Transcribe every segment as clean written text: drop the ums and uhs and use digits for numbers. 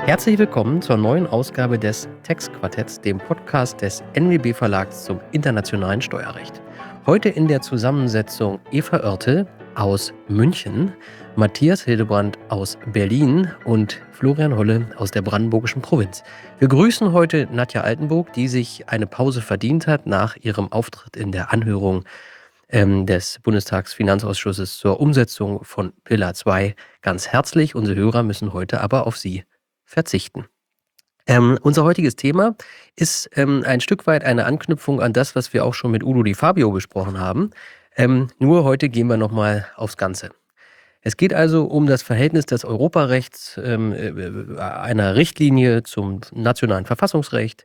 Herzlich willkommen zur neuen Ausgabe des Textquartetts, dem Podcast des NWB Verlags zum internationalen Steuerrecht. Heute in der Zusammensetzung Eva Oertel aus München, Matthias Hildebrand aus Berlin und Florian Holle aus der brandenburgischen Provinz. Wir grüßen heute Nadja Altenburg, die sich eine Pause verdient hat nach ihrem Auftritt in der Anhörung des Bundestagsfinanzausschusses zur Umsetzung von Pillar 2 ganz herzlich. Unsere Hörer müssen heute aber auf sie verzichten. Unser heutiges Thema ist ein Stück weit eine Anknüpfung an das, was wir auch schon mit Udo Di Fabio besprochen haben. Nur heute gehen wir nochmal aufs Ganze. Es geht also um das Verhältnis des Europarechts, einer Richtlinie zum nationalen Verfassungsrecht.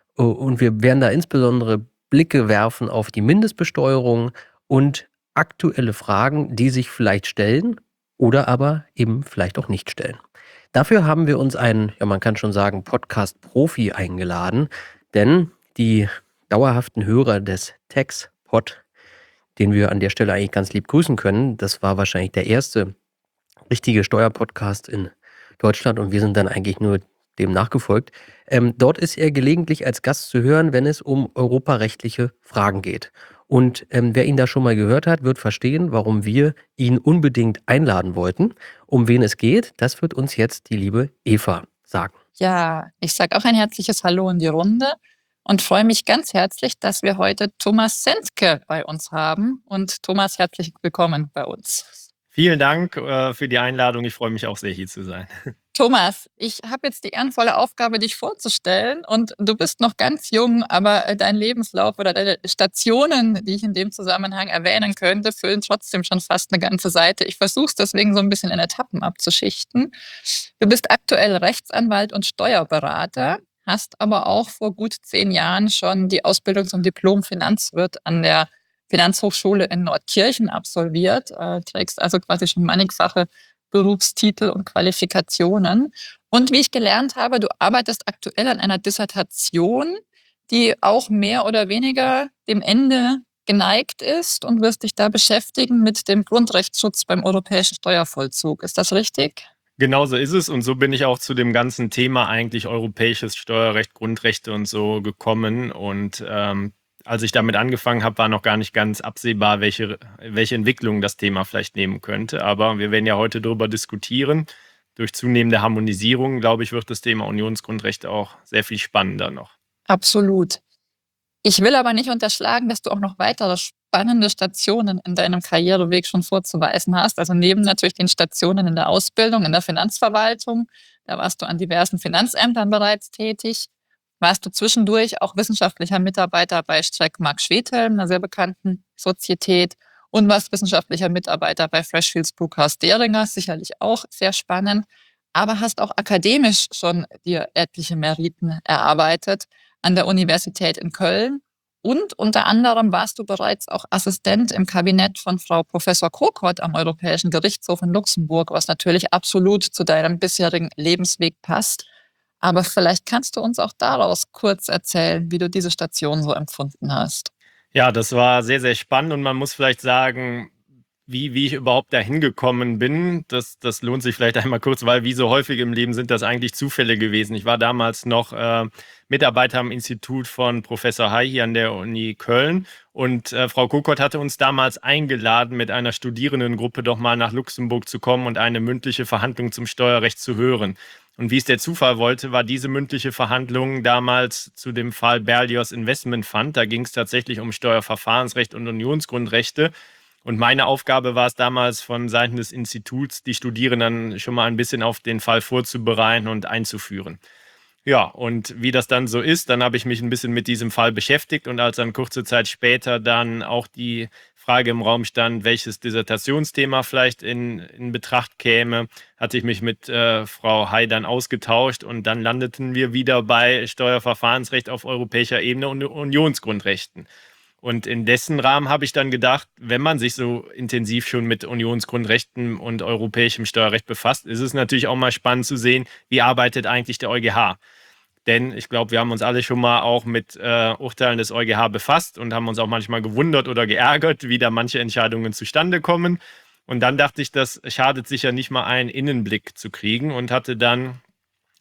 Und wir werden da insbesondere Blicke werfen auf die Mindestbesteuerung und aktuelle Fragen, die sich vielleicht stellen oder aber eben vielleicht auch nicht stellen. Dafür haben wir uns einen, ja man kann schon sagen, Podcast-Profi eingeladen, denn die dauerhaften Hörer des TextPod, den wir an der Stelle eigentlich ganz lieb grüßen können, das war wahrscheinlich der erste richtige Steuerpodcast in Deutschland und wir sind dann eigentlich nur dem nachgefolgt. Dort ist er gelegentlich als Gast zu hören, wenn es um europarechtliche Fragen geht. Und wer ihn da schon mal gehört hat, wird verstehen, warum wir ihn unbedingt einladen wollten. Um wen es geht, das wird uns jetzt die liebe Eva sagen. Ja, ich sage auch ein herzliches Hallo in die Runde und freue mich ganz herzlich, dass wir heute Thomas Sendke bei uns haben. Und Thomas, herzlich willkommen bei uns. Vielen Dank für die Einladung. Ich freue mich auch sehr, hier zu sein. Thomas, ich habe jetzt die ehrenvolle Aufgabe, dich vorzustellen. Und du bist noch ganz jung, aber dein Lebenslauf oder deine Stationen, die ich in dem Zusammenhang erwähnen könnte, füllen trotzdem schon fast eine ganze Seite. Ich versuche es deswegen so ein bisschen in Etappen abzuschichten. Du bist aktuell Rechtsanwalt und Steuerberater, hast aber auch vor gut 10 Jahren schon die Ausbildung zum Diplom-Finanzwirt an der Finanzhochschule in Nordkirchen absolviert, trägst also quasi schon mannigfache Berufstitel und Qualifikationen. Und wie ich gelernt habe, du arbeitest aktuell an einer Dissertation, die auch mehr oder weniger dem Ende geneigt ist und wirst dich da beschäftigen mit dem Grundrechtsschutz beim europäischen Steuervollzug. Ist das richtig? Genau so ist es und so bin ich auch zu dem ganzen Thema eigentlich europäisches Steuerrecht, Grundrechte und so gekommen und als ich damit angefangen habe, war noch gar nicht ganz absehbar, welche Entwicklung das Thema vielleicht nehmen könnte. Aber wir werden ja heute darüber diskutieren. Durch zunehmende Harmonisierung, glaube ich, wird das Thema Unionsgrundrechte auch sehr viel spannender noch. Absolut. Ich will aber nicht unterschlagen, dass du auch noch weitere spannende Stationen in deinem Karriereweg schon vorzuweisen hast. Also neben natürlich den Stationen in der Ausbildung, in der Finanzverwaltung, da warst du an diversen Finanzämtern bereits tätig. Warst du zwischendurch auch wissenschaftlicher Mitarbeiter bei Streck Mark Schwedhelm, einer sehr bekannten Sozietät, und warst wissenschaftlicher Mitarbeiter bei Freshfields Bruckhaus Deringer, sicherlich auch sehr spannend, aber hast auch akademisch schon dir etliche Meriten erarbeitet an der Universität in Köln. Und unter anderem warst du bereits auch Assistent im Kabinett von Frau Professor Kokott am Europäischen Gerichtshof in Luxemburg, was natürlich absolut zu deinem bisherigen Lebensweg passt. Aber vielleicht kannst du uns auch daraus kurz erzählen, wie du diese Station so empfunden hast. Ja, das war sehr, sehr spannend und man muss vielleicht sagen, wie ich überhaupt dahin gekommen bin. Das lohnt sich vielleicht einmal kurz, weil wie so häufig im Leben sind das eigentlich Zufälle gewesen. Ich war damals noch Mitarbeiter am Institut von Professor Hay hier an der Uni Köln und Frau Kokott hatte uns damals eingeladen, mit einer Studierendengruppe doch mal nach Luxemburg zu kommen und eine mündliche Verhandlung zum Steuerrecht zu hören. Und wie es der Zufall wollte, war diese mündliche Verhandlung damals zu dem Fall Berlioz Investment Fund. Da ging es tatsächlich um Steuerverfahrensrecht und Unionsgrundrechte. Und meine Aufgabe war es damals von Seiten des Instituts, die Studierenden schon mal ein bisschen auf den Fall vorzubereiten und einzuführen. Ja, und wie das dann so ist, dann habe ich mich ein bisschen mit diesem Fall beschäftigt und als dann kurze Zeit später dann auch die Frage im Raum stand, welches Dissertationsthema vielleicht in Betracht käme, hatte ich mich mit Frau Hay dann ausgetauscht und dann landeten wir wieder bei Steuerverfahrensrecht auf europäischer Ebene und Unionsgrundrechten. Und in dessen Rahmen habe ich dann gedacht, wenn man sich so intensiv schon mit Unionsgrundrechten und europäischem Steuerrecht befasst, ist es natürlich auch mal spannend zu sehen, wie arbeitet eigentlich der EuGH. Denn ich glaube, wir haben uns alle schon mal auch mit Urteilen des EuGH befasst und haben uns auch manchmal gewundert oder geärgert, wie da manche Entscheidungen zustande kommen. Und dann dachte ich, das schadet sicher nicht mal einen Innenblick zu kriegen und hatte dann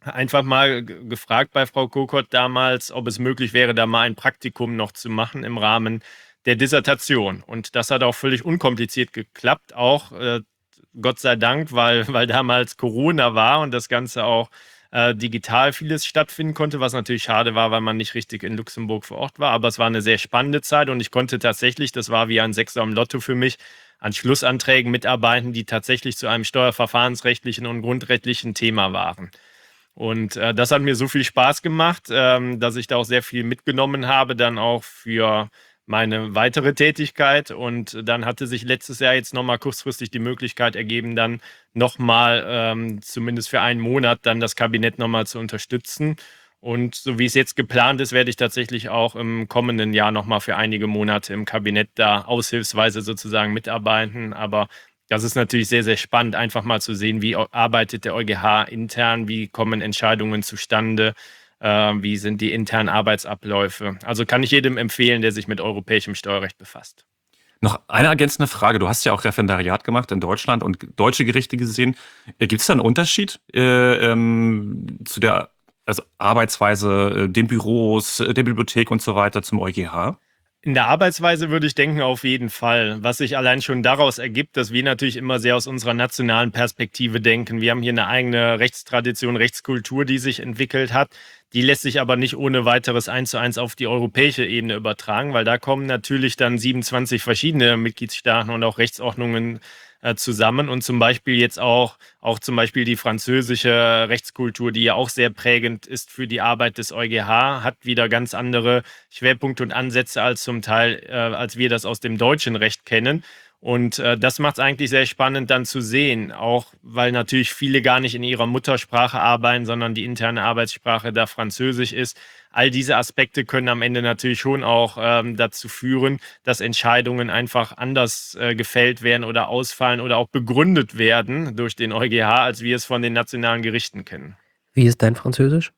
einfach mal gefragt bei Frau Kokott damals, ob es möglich wäre, da mal ein Praktikum noch zu machen im Rahmen der Dissertation. Und das hat auch völlig unkompliziert geklappt, auch Gott sei Dank, weil damals Corona war und das Ganze auch digital vieles stattfinden konnte, was natürlich schade war, weil man nicht richtig in Luxemburg vor Ort war. Aber es war eine sehr spannende Zeit und ich konnte tatsächlich, das war wie ein Sechser im Lotto für mich, an Schlussanträgen mitarbeiten, die tatsächlich zu einem steuerverfahrensrechtlichen und grundrechtlichen Thema waren. Und das hat mir so viel Spaß gemacht, dass ich da auch sehr viel mitgenommen habe, dann auch für meine weitere Tätigkeit. Und dann hatte sich letztes Jahr jetzt nochmal kurzfristig die Möglichkeit ergeben, dann nochmal, zumindest für einen Monat, dann das Kabinett nochmal zu unterstützen. Und so wie es jetzt geplant ist, werde ich tatsächlich auch im kommenden Jahr nochmal für einige Monate im Kabinett da aushilfsweise sozusagen mitarbeiten. Aber das ist natürlich sehr, sehr spannend, einfach mal zu sehen, wie arbeitet der EuGH intern, wie kommen Entscheidungen zustande, wie sind die internen Arbeitsabläufe. Also kann ich jedem empfehlen, der sich mit europäischem Steuerrecht befasst. Noch eine ergänzende Frage. Du hast ja auch Referendariat gemacht in Deutschland und deutsche Gerichte gesehen. Gibt es da einen Unterschied zu der Arbeitsweise, den Büros, der Bibliothek und so weiter zum EuGH? In der Arbeitsweise würde ich denken, auf jeden Fall. Was sich allein schon daraus ergibt, dass wir natürlich immer sehr aus unserer nationalen Perspektive denken. Wir haben hier eine eigene Rechtstradition, Rechtskultur, die sich entwickelt hat. Die lässt sich aber nicht ohne weiteres 1:1 auf die europäische Ebene übertragen, weil da kommen natürlich dann 27 verschiedene Mitgliedstaaten und auch Rechtsordnungen zusammen und zum Beispiel jetzt auch zum Beispiel die französische Rechtskultur, die ja auch sehr prägend ist für die Arbeit des EuGH, hat wieder ganz andere Schwerpunkte und Ansätze als zum Teil, als wir das aus dem deutschen Recht kennen. Und das macht es eigentlich sehr spannend dann zu sehen, auch weil natürlich viele gar nicht in ihrer Muttersprache arbeiten, sondern die interne Arbeitssprache da Französisch ist. All diese Aspekte können am Ende natürlich schon auch dazu führen, dass Entscheidungen einfach anders gefällt werden oder ausfallen oder auch begründet werden durch den EuGH, als wir es von den nationalen Gerichten kennen. Wie ist dein Französisch?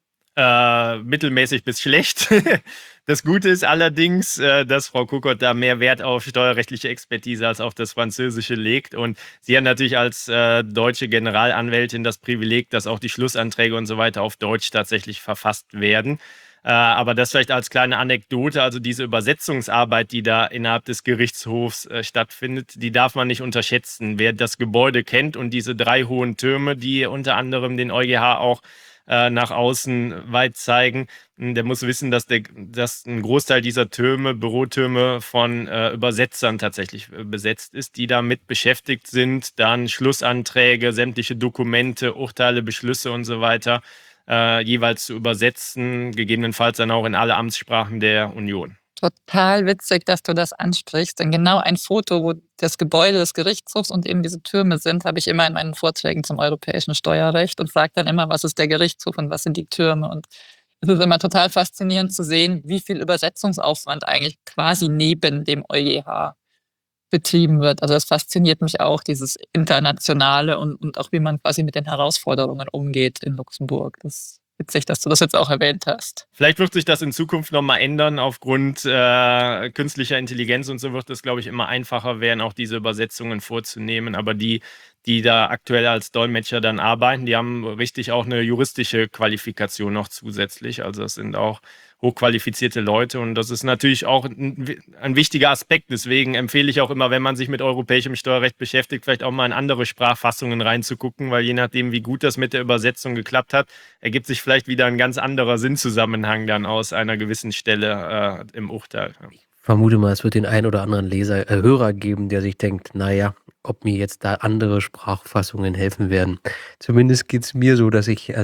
Mittelmäßig bis schlecht. Das Gute ist allerdings, dass Frau Kokott da mehr Wert auf steuerrechtliche Expertise als auf das Französische legt. Und sie hat natürlich als deutsche Generalanwältin das Privileg, dass auch die Schlussanträge und so weiter auf Deutsch tatsächlich verfasst werden. Aber das vielleicht als kleine Anekdote, also diese Übersetzungsarbeit, die da innerhalb des Gerichtshofs stattfindet, die darf man nicht unterschätzen. Wer das Gebäude kennt und diese 3 hohen Türme, die unter anderem den EuGH auch nach außen weit zeigen, der muss wissen, dass ein Großteil dieser Türme, Bürotürme von Übersetzern tatsächlich besetzt ist, die damit beschäftigt sind, dann Schlussanträge, sämtliche Dokumente, Urteile, Beschlüsse und so weiter jeweils zu übersetzen, gegebenenfalls dann auch in alle Amtssprachen der Union. Total witzig, dass du das ansprichst, denn genau ein Foto, wo das Gebäude des Gerichtshofs und eben diese Türme sind, habe ich immer in meinen Vorträgen zum europäischen Steuerrecht und frage dann immer, was ist der Gerichtshof und was sind die Türme, und es ist immer total faszinierend zu sehen, wie viel Übersetzungsaufwand eigentlich quasi neben dem EuGH betrieben wird. Also das fasziniert mich auch, dieses Internationale und auch wie man quasi mit den Herausforderungen umgeht in Luxemburg. Das ist witzig, dass du das jetzt auch erwähnt hast. Vielleicht wird sich das in Zukunft nochmal ändern. Aufgrund künstlicher Intelligenz und so wird es, glaube ich, immer einfacher werden, auch diese Übersetzungen vorzunehmen. Aber die da aktuell als Dolmetscher dann arbeiten, die haben richtig auch eine juristische Qualifikation noch zusätzlich. Also das sind auch hochqualifizierte Leute und das ist natürlich auch ein wichtiger Aspekt. Deswegen empfehle ich auch immer, wenn man sich mit europäischem Steuerrecht beschäftigt, vielleicht auch mal in andere Sprachfassungen reinzugucken, weil je nachdem, wie gut das mit der Übersetzung geklappt hat, ergibt sich vielleicht wieder ein ganz anderer Sinnzusammenhang dann aus einer gewissen Stelle im Urteil. Ich vermute mal, es wird den einen oder anderen Hörer geben, der sich denkt, naja, ob mir jetzt da andere Sprachfassungen helfen werden. Zumindest geht es mir so, dass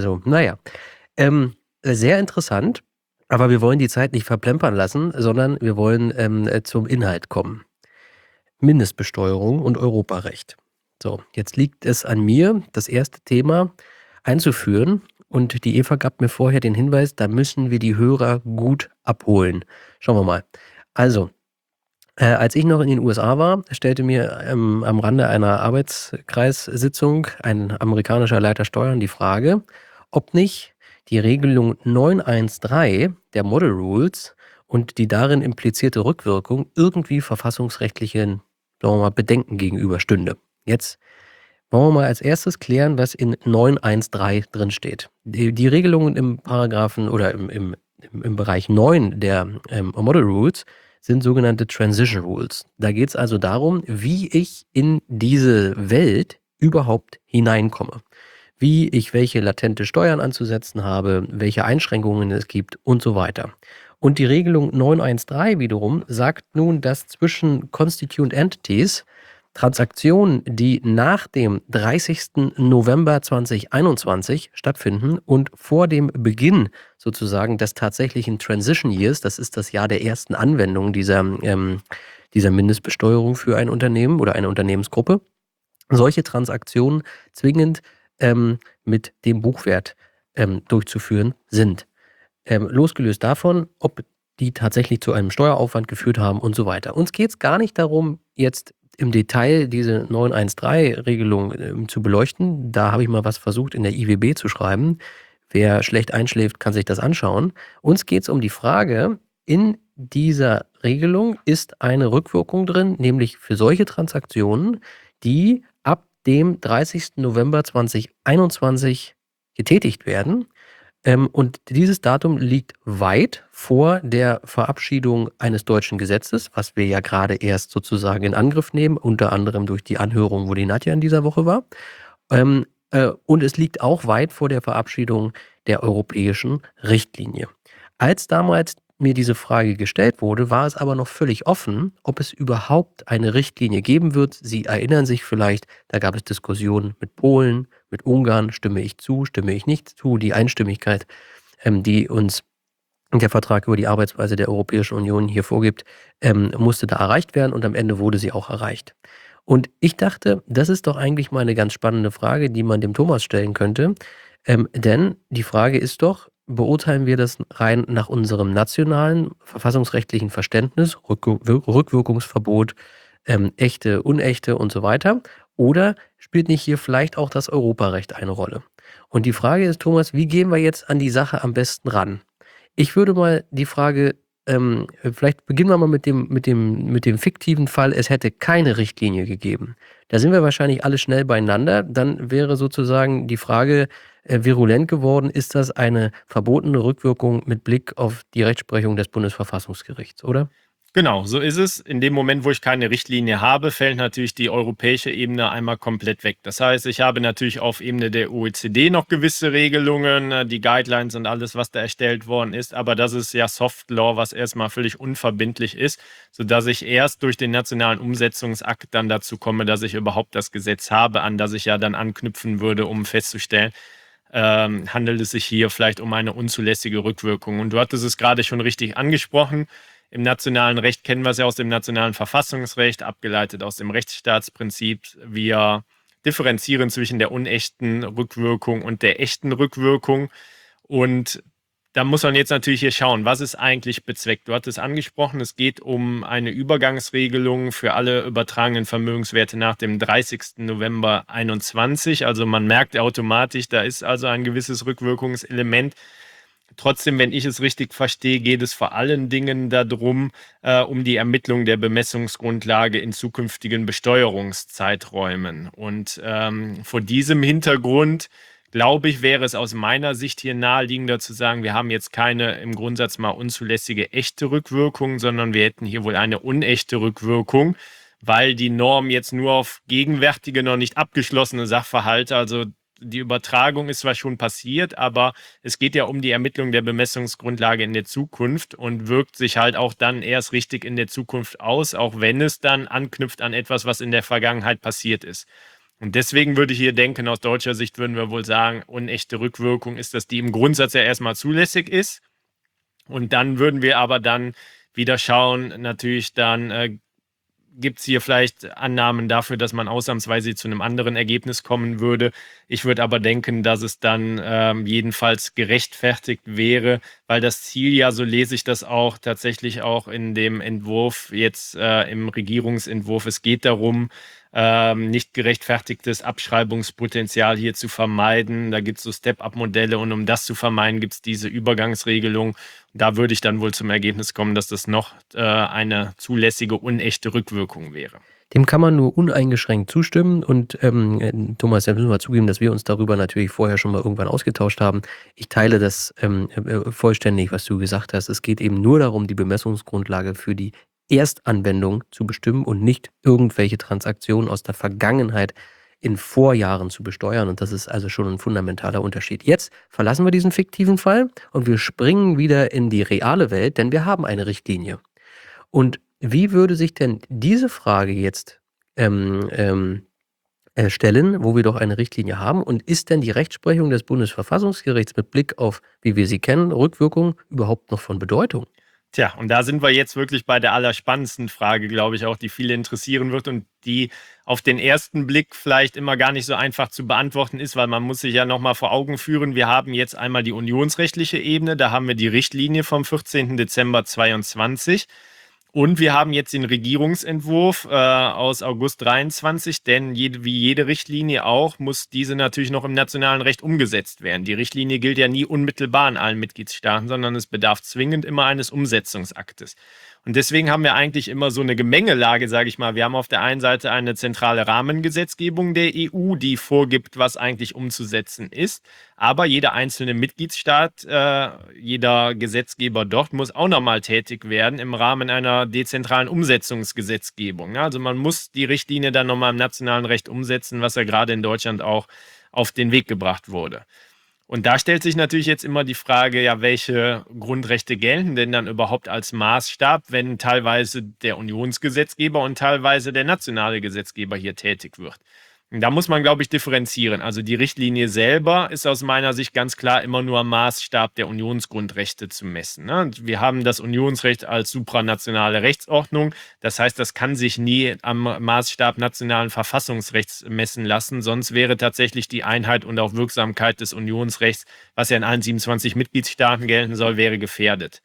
sehr interessant. Aber wir wollen die Zeit nicht verplempern lassen, sondern wir wollen zum Inhalt kommen. Mindestbesteuerung und Europarecht. So, jetzt liegt es an mir, das erste Thema einzuführen. Und die Eva gab mir vorher den Hinweis, da müssen wir die Hörer gut abholen. Schauen wir mal. Also, als ich noch in den USA war, stellte mir am Rande einer Arbeitskreissitzung ein amerikanischer Leiter Steuern die Frage, ob nicht die Regelung 913 der Model Rules und die darin implizierte Rückwirkung irgendwie verfassungsrechtlichen, sagen wir mal, Bedenken gegenüberstünde. Jetzt Wollen wir mal als erstes klären, was in 913 drin steht. Die Regelungen im Paragraphen oder im Bereich 9 der Model Rules sind sogenannte Transition Rules. Da geht es also darum, wie ich in diese Welt überhaupt hineinkomme. Wie ich welche latente Steuern anzusetzen habe, welche Einschränkungen es gibt und so weiter. Und die Regelung 913 wiederum sagt nun, dass zwischen Constituent Entities Transaktionen, die nach dem 30. November 2021 stattfinden und vor dem Beginn sozusagen des tatsächlichen Transition Years, das ist das Jahr der ersten Anwendung dieser Mindestbesteuerung für ein Unternehmen oder eine Unternehmensgruppe, solche Transaktionen zwingend mit dem Buchwert durchzuführen sind. Losgelöst davon, ob die tatsächlich zu einem Steueraufwand geführt haben und so weiter. Uns geht es gar nicht darum, jetzt im Detail diese 913-Regelung zu beleuchten. Da habe ich mal was versucht in der IWB zu schreiben. Wer schlecht einschläft, kann sich das anschauen. Uns geht es um die Frage, in dieser Regelung ist eine Rückwirkung drin, nämlich für solche Transaktionen, die ab dem 30. November 2021 getätigt werden. Und dieses Datum liegt weit vor der Verabschiedung eines deutschen Gesetzes, was wir ja gerade erst sozusagen in Angriff nehmen, unter anderem durch die Anhörung, wo die Nadja in dieser Woche war. Und es liegt auch weit vor der Verabschiedung der europäischen Richtlinie. Als damals mir diese Frage gestellt wurde, war es aber noch völlig offen, ob es überhaupt eine Richtlinie geben wird. Sie erinnern sich vielleicht, da gab es Diskussionen mit Polen, mit Ungarn, stimme ich zu, stimme ich nicht zu. Die Einstimmigkeit, die uns der Vertrag über die Arbeitsweise der Europäischen Union hier vorgibt, musste da erreicht werden und am Ende wurde sie auch erreicht. Und ich dachte, das ist doch eigentlich mal eine ganz spannende Frage, die man dem Thomas stellen könnte. Denn die Frage ist doch, beurteilen wir das rein nach unserem nationalen verfassungsrechtlichen Verständnis, Rückwirkungsverbot, echte, unechte und so weiter? Oder spielt nicht hier vielleicht auch das Europarecht eine Rolle? Und die Frage ist, Thomas, wie gehen wir jetzt an die Sache am besten ran? Ich würde mal die Frage, vielleicht beginnen wir mal mit dem fiktiven Fall, es hätte keine Richtlinie gegeben. Da sind wir wahrscheinlich alle schnell beieinander. Dann wäre sozusagen die Frage virulent geworden, ist das eine verbotene Rückwirkung mit Blick auf die Rechtsprechung des Bundesverfassungsgerichts, oder? Genau, so ist es. In dem Moment, wo ich keine Richtlinie habe, fällt natürlich die europäische Ebene einmal komplett weg. Das heißt, ich habe natürlich auf Ebene der OECD noch gewisse Regelungen, die Guidelines und alles, was da erstellt worden ist. Aber das ist ja Soft Law, was erstmal völlig unverbindlich ist, sodass ich erst durch den nationalen Umsetzungsakt dann dazu komme, dass ich überhaupt das Gesetz habe, an das ich ja dann anknüpfen würde, um festzustellen, handelt es sich hier vielleicht um eine unzulässige Rückwirkung. Und du hattest es gerade schon richtig angesprochen. Im nationalen Recht kennen wir es ja aus dem nationalen Verfassungsrecht, abgeleitet aus dem Rechtsstaatsprinzip. Wir differenzieren zwischen der unechten Rückwirkung und der echten Rückwirkung. Und da muss man jetzt natürlich hier schauen, was ist eigentlich bezweckt. Du hattest angesprochen, es geht um eine Übergangsregelung für alle übertragenen Vermögenswerte nach dem 30. November 2021. Also man merkt automatisch, da ist also ein gewisses Rückwirkungselement. Trotzdem, wenn ich es richtig verstehe, geht es vor allen Dingen darum, um die Ermittlung der Bemessungsgrundlage in zukünftigen Besteuerungszeiträumen. Und vor diesem Hintergrund, glaube ich, wäre es aus meiner Sicht hier naheliegender zu sagen, wir haben jetzt keine im Grundsatz mal unzulässige echte Rückwirkung, sondern wir hätten hier wohl eine unechte Rückwirkung, weil die Norm jetzt nur auf gegenwärtige, noch nicht abgeschlossene Sachverhalte, also die Übertragung ist zwar schon passiert, aber es geht ja um die Ermittlung der Bemessungsgrundlage in der Zukunft und wirkt sich halt auch dann erst richtig in der Zukunft aus, auch wenn es dann anknüpft an etwas, was in der Vergangenheit passiert ist. Und deswegen würde ich hier denken, aus deutscher Sicht würden wir wohl sagen, unechte Rückwirkung ist, dass die im Grundsatz ja erstmal zulässig ist. Und dann würden wir aber dann wieder schauen, natürlich dann gibt es hier vielleicht Annahmen dafür, dass man ausnahmsweise zu einem anderen Ergebnis kommen würde. Ich würde aber denken, dass es dann jedenfalls gerechtfertigt wäre, weil das Ziel ja, so lese ich das auch, tatsächlich auch in dem Entwurf, jetzt im Regierungsentwurf, es geht darum, nicht gerechtfertigtes Abschreibungspotenzial hier zu vermeiden. Da gibt es so Step-up-Modelle und um das zu vermeiden, gibt es diese Übergangsregelung. Da würde ich dann wohl zum Ergebnis kommen, dass das noch eine zulässige, unechte Rückwirkung wäre. Dem kann man nur uneingeschränkt zustimmen und Thomas, da müssen wir zugeben, dass wir uns darüber natürlich vorher schon mal irgendwann ausgetauscht haben. Ich teile das vollständig, was du gesagt hast. Es geht eben nur darum, die Bemessungsgrundlage für die Erstanwendung zu bestimmen und nicht irgendwelche Transaktionen aus der Vergangenheit in Vorjahren zu besteuern. Und das ist also schon ein fundamentaler Unterschied. Jetzt verlassen wir diesen fiktiven Fall und wir springen wieder in die reale Welt, denn wir haben eine Richtlinie. Und wie würde sich denn diese Frage jetzt stellen, wo wir doch eine Richtlinie haben? Und ist denn die Rechtsprechung des Bundesverfassungsgerichts mit Blick auf, wie wir sie kennen, Rückwirkung überhaupt noch von Bedeutung? Tja, und da sind wir jetzt wirklich bei der allerspannendsten Frage, glaube ich, auch, die viele interessieren wird und die auf den ersten Blick vielleicht immer gar nicht so einfach zu beantworten ist, weil man muss sich ja nochmal vor Augen führen, wir haben jetzt einmal die unionsrechtliche Ebene, da haben wir die Richtlinie vom 14. Dezember 2022 und wir haben jetzt den Regierungsentwurf aus August 23, denn wie jede Richtlinie auch, muss diese natürlich noch im nationalen Recht umgesetzt werden. Die Richtlinie gilt ja nie unmittelbar in allen Mitgliedstaaten, sondern es bedarf zwingend immer eines Umsetzungsaktes. Und deswegen haben wir eigentlich immer so eine Gemengelage, sage ich mal. Wir haben auf der einen Seite eine zentrale Rahmengesetzgebung der EU, die vorgibt, was eigentlich umzusetzen ist. Aber jeder einzelne Mitgliedstaat, jeder Gesetzgeber dort muss auch nochmal tätig werden im Rahmen einer dezentralen Umsetzungsgesetzgebung. Also man muss die Richtlinie dann nochmal im nationalen Recht umsetzen, was ja gerade in Deutschland auch auf den Weg gebracht wurde. Und da stellt sich natürlich jetzt immer die Frage, ja, welche Grundrechte gelten denn dann überhaupt als Maßstab, wenn teilweise der Unionsgesetzgeber und teilweise der nationale Gesetzgeber hier tätig wird. Und da muss man, glaube ich, differenzieren. Also die Richtlinie selber ist aus meiner Sicht ganz klar immer nur am Maßstab der Unionsgrundrechte zu messen. Ne? Und wir haben das Unionsrecht als supranationale Rechtsordnung. Das heißt, das kann sich nie am Maßstab nationalen Verfassungsrechts messen lassen. Sonst wäre tatsächlich die Einheit und auch Wirksamkeit des Unionsrechts, was ja in allen 27 Mitgliedstaaten gelten soll, wäre gefährdet.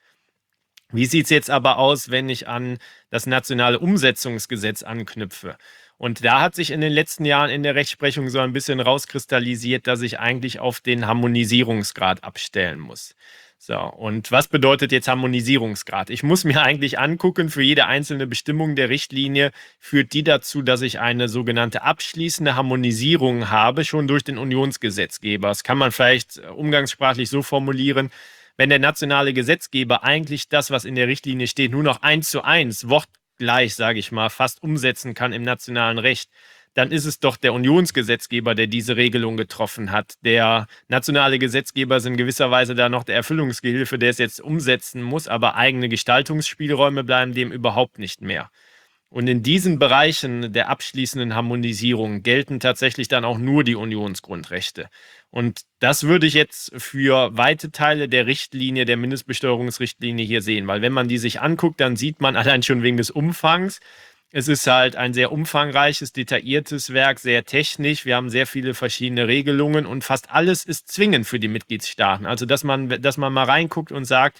Wie sieht es jetzt aber aus, wenn ich an das nationale Umsetzungsgesetz anknüpfe? Und da hat sich in den letzten Jahren in der Rechtsprechung so ein bisschen rauskristallisiert, dass ich eigentlich auf den Harmonisierungsgrad abstellen muss. So, und was bedeutet jetzt Harmonisierungsgrad? Ich muss mir eigentlich angucken, für jede einzelne Bestimmung der Richtlinie führt die dazu, dass ich eine sogenannte abschließende Harmonisierung habe, schon durch den Unionsgesetzgeber. Das kann man vielleicht umgangssprachlich so formulieren: Wenn der nationale Gesetzgeber eigentlich das, was in der Richtlinie steht, nur noch 1:1, wortgleich, sage ich mal, fast umsetzen kann im nationalen Recht, dann ist es doch der Unionsgesetzgeber, der diese Regelung getroffen hat. Der nationale Gesetzgeber ist in gewisser Weise da noch der Erfüllungsgehilfe, der es jetzt umsetzen muss, aber eigene Gestaltungsspielräume bleiben dem überhaupt nicht mehr. Und in diesen Bereichen der abschließenden Harmonisierung gelten tatsächlich dann auch nur die Unionsgrundrechte. Und das würde ich jetzt für weite Teile der Richtlinie, der Mindestbesteuerungsrichtlinie hier sehen, weil wenn man die sich anguckt, dann sieht man allein schon wegen des Umfangs, es ist halt ein sehr umfangreiches, detailliertes Werk, sehr technisch. Wir haben sehr viele verschiedene Regelungen und fast alles ist zwingend für die Mitgliedstaaten. Also, dass man mal reinguckt und sagt,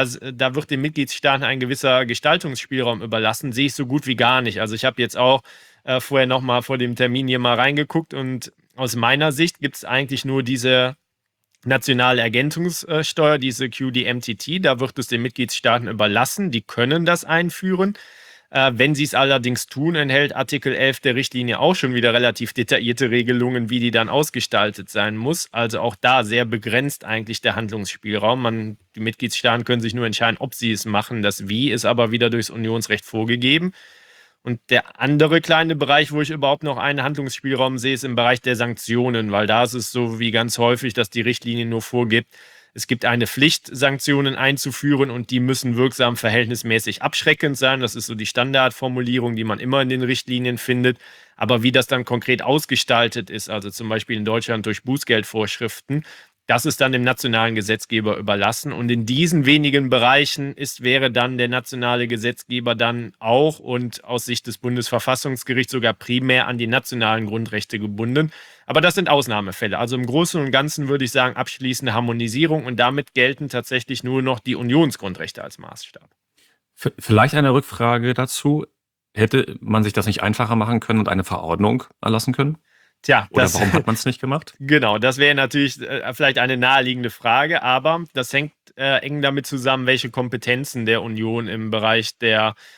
da wird den Mitgliedstaaten ein gewisser Gestaltungsspielraum überlassen, sehe ich so gut wie gar nicht. Also, ich habe jetzt auch vorher nochmal vor dem Termin hier mal reingeguckt und aus meiner Sicht gibt es eigentlich nur diese nationale Ergänzungssteuer, diese QDMTT. Da wird es den Mitgliedstaaten überlassen. Die können das einführen. Wenn sie es allerdings tun, enthält Artikel 11 der Richtlinie auch schon wieder relativ detaillierte Regelungen, wie die dann ausgestaltet sein muss. Also auch da sehr begrenzt eigentlich der Handlungsspielraum. Die Mitgliedstaaten können sich nur entscheiden, ob sie es machen. Das Wie ist aber wieder durchs Unionsrecht vorgegeben. Und der andere kleine Bereich, wo ich überhaupt noch einen Handlungsspielraum sehe, ist im Bereich der Sanktionen, weil da ist es so wie ganz häufig, dass die Richtlinie nur vorgibt, es gibt eine Pflicht, Sanktionen einzuführen und die müssen wirksam verhältnismäßig abschreckend sein. Das ist so die Standardformulierung, die man immer in den Richtlinien findet. Aber wie das dann konkret ausgestaltet ist, also zum Beispiel in Deutschland durch Bußgeldvorschriften, das ist dann dem nationalen Gesetzgeber überlassen. Und in diesen wenigen Bereichen wäre dann der nationale Gesetzgeber dann auch und aus Sicht des Bundesverfassungsgerichts sogar primär an die nationalen Grundrechte gebunden. Aber das sind Ausnahmefälle. Also im Großen und Ganzen würde ich sagen, abschließende Harmonisierung und damit gelten tatsächlich nur noch die Unionsgrundrechte als Maßstab. Vielleicht eine Rückfrage dazu. Hätte man sich das nicht einfacher machen können und eine Verordnung erlassen können? Tja, Oder warum hat man es nicht gemacht? Genau, das wäre natürlich vielleicht eine naheliegende Frage, aber das hängt eng damit zusammen, welche Kompetenzen der Union im Bereich der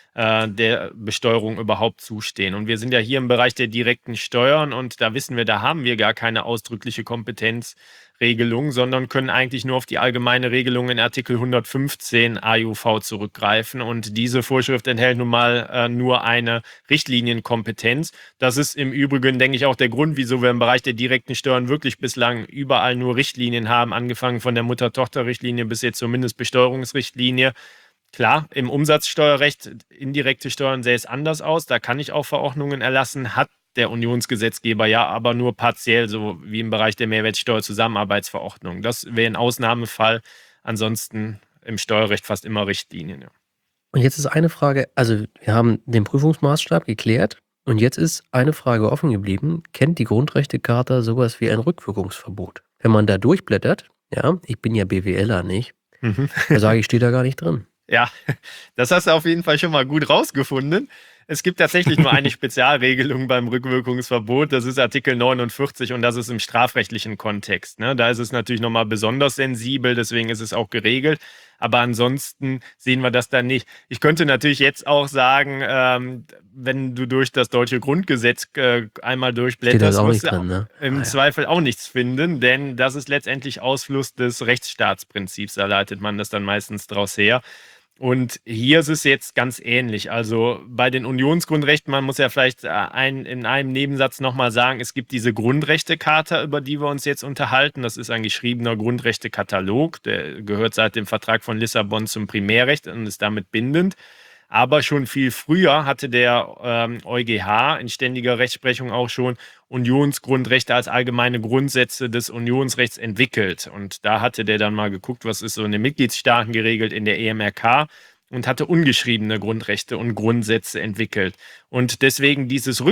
der Besteuerung überhaupt zustehen. Und wir sind ja hier im Bereich der direkten Steuern und da wissen wir, da haben wir gar keine ausdrückliche Kompetenzregelung, sondern können eigentlich nur auf die allgemeine Regelung in Artikel 115 AUV zurückgreifen. Und diese Vorschrift enthält nun mal nur eine Richtlinienkompetenz. Das ist im Übrigen, denke ich, auch der Grund, wieso wir im Bereich der direkten Steuern wirklich bislang überall nur Richtlinien haben, angefangen von der Mutter-Tochter-Richtlinie bis jetzt zur Mindestbesteuerungsrichtlinie. Klar, im Umsatzsteuerrecht, indirekte Steuern sähe es anders aus. Da kann ich auch Verordnungen erlassen, hat der Unionsgesetzgeber ja aber nur partiell, so wie im Bereich der Mehrwertsteuerzusammenarbeitsverordnung. Das wäre ein Ausnahmefall. Ansonsten im Steuerrecht fast immer Richtlinien. Ja. Und jetzt ist eine Frage, also wir haben den Prüfungsmaßstab geklärt und jetzt ist eine Frage offen geblieben. Kennt die Grundrechtecharta sowas wie ein Rückwirkungsverbot? Wenn man da durchblättert, ja, ich bin ja BWLer nicht, da sage ich, steht da gar nicht drin. Ja, das hast du auf jeden Fall schon mal gut rausgefunden. Es gibt tatsächlich nur eine Spezialregelung beim Rückwirkungsverbot. Das ist Artikel 49 und das ist im strafrechtlichen Kontext. Ne? Da ist es natürlich nochmal besonders sensibel, deswegen ist es auch geregelt. Aber ansonsten sehen wir das da nicht. Ich könnte natürlich jetzt auch sagen, wenn du durch das deutsche Grundgesetz einmal durchblätterst, wirst du im Zweifel auch nichts finden, denn das ist letztendlich Ausfluss des Rechtsstaatsprinzips. Da leitet man das dann meistens draus her. Und hier ist es jetzt ganz ähnlich. Also bei den Unionsgrundrechten, man muss ja vielleicht in einem Nebensatz nochmal sagen, es gibt diese Grundrechtecharta, über die wir uns jetzt unterhalten. Das ist ein geschriebener Grundrechtekatalog. Der gehört seit dem Vertrag von Lissabon zum Primärrecht und ist damit bindend. Aber schon viel früher hatte der EuGH in ständiger Rechtsprechung auch schon Unionsgrundrechte als allgemeine Grundsätze des Unionsrechts entwickelt. Und da hatte der dann mal geguckt, was ist so in den Mitgliedstaaten geregelt in der EMRK und hatte ungeschriebene Grundrechte und Grundsätze entwickelt. Und deswegen dieses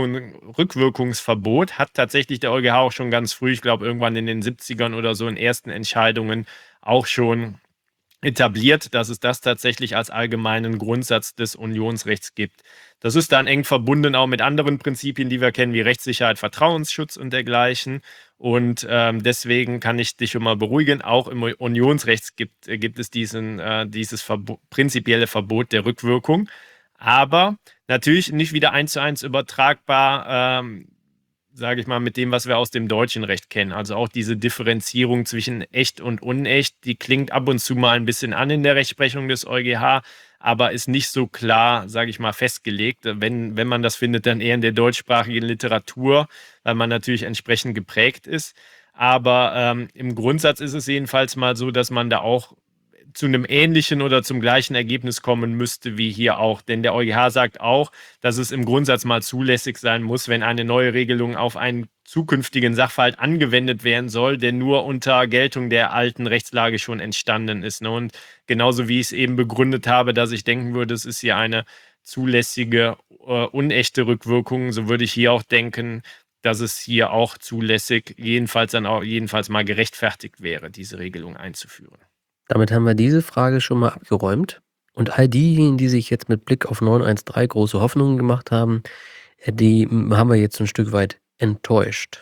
Rückwirkungsverbot hat tatsächlich der EuGH auch schon ganz früh, ich glaube irgendwann in den 70ern oder so in ersten Entscheidungen auch schon etabliert, dass es das tatsächlich als allgemeinen Grundsatz des Unionsrechts gibt. Das ist dann eng verbunden auch mit anderen Prinzipien, die wir kennen, wie Rechtssicherheit, Vertrauensschutz und dergleichen. Und deswegen kann ich dich schon mal beruhigen, auch im Unionsrecht gibt es dieses prinzipielle Verbot der Rückwirkung. Aber natürlich nicht wieder 1:1 übertragbar, sage ich mal, mit dem, was wir aus dem deutschen Recht kennen. Also auch diese Differenzierung zwischen echt und unecht, die klingt ab und zu mal ein bisschen an in der Rechtsprechung des EuGH, aber ist nicht so klar, sage ich mal, festgelegt. Wenn man das findet, dann eher in der deutschsprachigen Literatur, weil man natürlich entsprechend geprägt ist. Aber im Grundsatz ist es jedenfalls mal so, dass man da auch zu einem ähnlichen oder zum gleichen Ergebnis kommen müsste wie hier auch. Denn der EuGH sagt auch, dass es im Grundsatz mal zulässig sein muss, wenn eine neue Regelung auf einen zukünftigen Sachverhalt angewendet werden soll, der nur unter Geltung der alten Rechtslage schon entstanden ist. Ne? Und genauso wie ich es eben begründet habe, dass ich denken würde, es ist hier eine zulässige, unechte Rückwirkung, so würde ich hier auch denken, dass es hier auch zulässig, jedenfalls mal gerechtfertigt wäre, diese Regelung einzuführen. Damit haben wir diese Frage schon mal abgeräumt. Und all diejenigen, die sich jetzt mit Blick auf 913 große Hoffnungen gemacht haben, die haben wir jetzt ein Stück weit enttäuscht.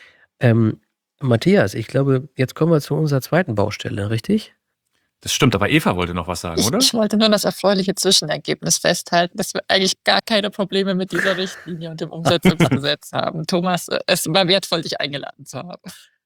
Matthias, ich glaube, jetzt kommen wir zu unserer zweiten Baustelle, richtig? Das stimmt, aber Eva wollte noch was sagen, oder? Ich wollte nur das erfreuliche Zwischenergebnis festhalten, dass wir eigentlich gar keine Probleme mit dieser Richtlinie und dem Umsetzungsgesetz haben. Thomas, es war wertvoll, dich eingeladen zu haben.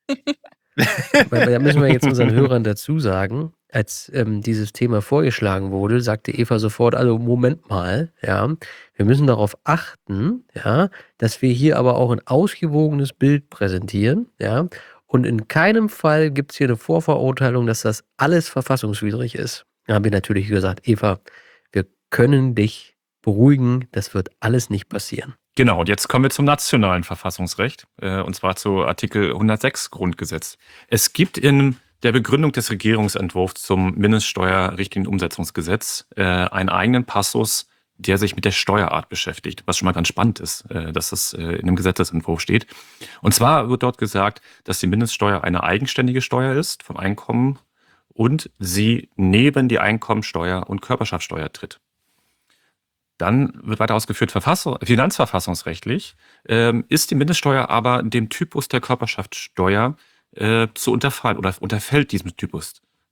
Da müssen wir jetzt unseren Hörern dazu sagen, als dieses Thema vorgeschlagen wurde, sagte Eva sofort, also Moment mal, ja, wir müssen darauf achten, ja, dass wir hier aber auch ein ausgewogenes Bild präsentieren, ja, und in keinem Fall gibt es hier eine Vorverurteilung, dass das alles verfassungswidrig ist. Da haben wir natürlich gesagt, Eva, wir können dich beruhigen, das wird alles nicht passieren. Genau, und jetzt kommen wir zum nationalen Verfassungsrecht, und zwar zu Artikel 106 Grundgesetz. Es gibt in der Begründung des Regierungsentwurfs zum Mindeststeuerrichtlinienumsetzungsgesetz einen eigenen Passus, der sich mit der Steuerart beschäftigt, was schon mal ganz spannend ist, dass das in dem Gesetzesentwurf steht. Und zwar wird dort gesagt, dass die Mindeststeuer eine eigenständige Steuer ist vom Einkommen und sie neben die Einkommensteuer und Körperschaftsteuer tritt. Dann wird weiter ausgeführt, finanzverfassungsrechtlich ist die Mindeststeuer aber dem Typus der Körperschaftsteuer zu unterfallen oder unterfällt diesem Typus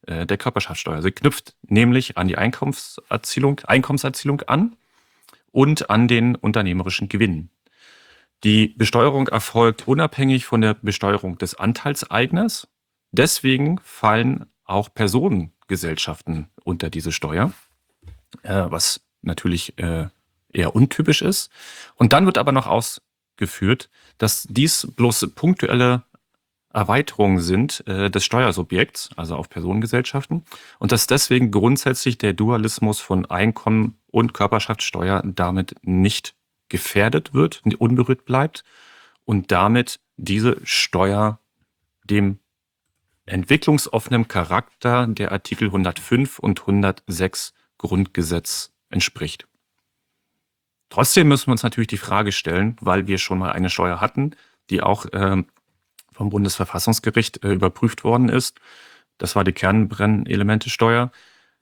der Körperschaftssteuer. Sie knüpft nämlich an die Einkommenserzielung an und an den unternehmerischen Gewinn. Die Besteuerung erfolgt unabhängig von der Besteuerung des Anteilseigners. Deswegen fallen auch Personengesellschaften unter diese Steuer, was natürlich eher untypisch ist. Und dann wird aber noch ausgeführt, dass dies bloß punktuelle Erweiterungen sind des Steuersubjekts, also auf Personengesellschaften, und dass deswegen grundsätzlich der Dualismus von Einkommen und Körperschaftssteuer damit nicht gefährdet wird, unberührt bleibt und damit diese Steuer dem entwicklungsoffenen Charakter der Artikel 105 und 106 Grundgesetz entspricht. Trotzdem müssen wir uns natürlich die Frage stellen, weil wir schon mal eine Steuer hatten, die auch vom Bundesverfassungsgericht überprüft worden ist. Das war die Kernbrennelementesteuer,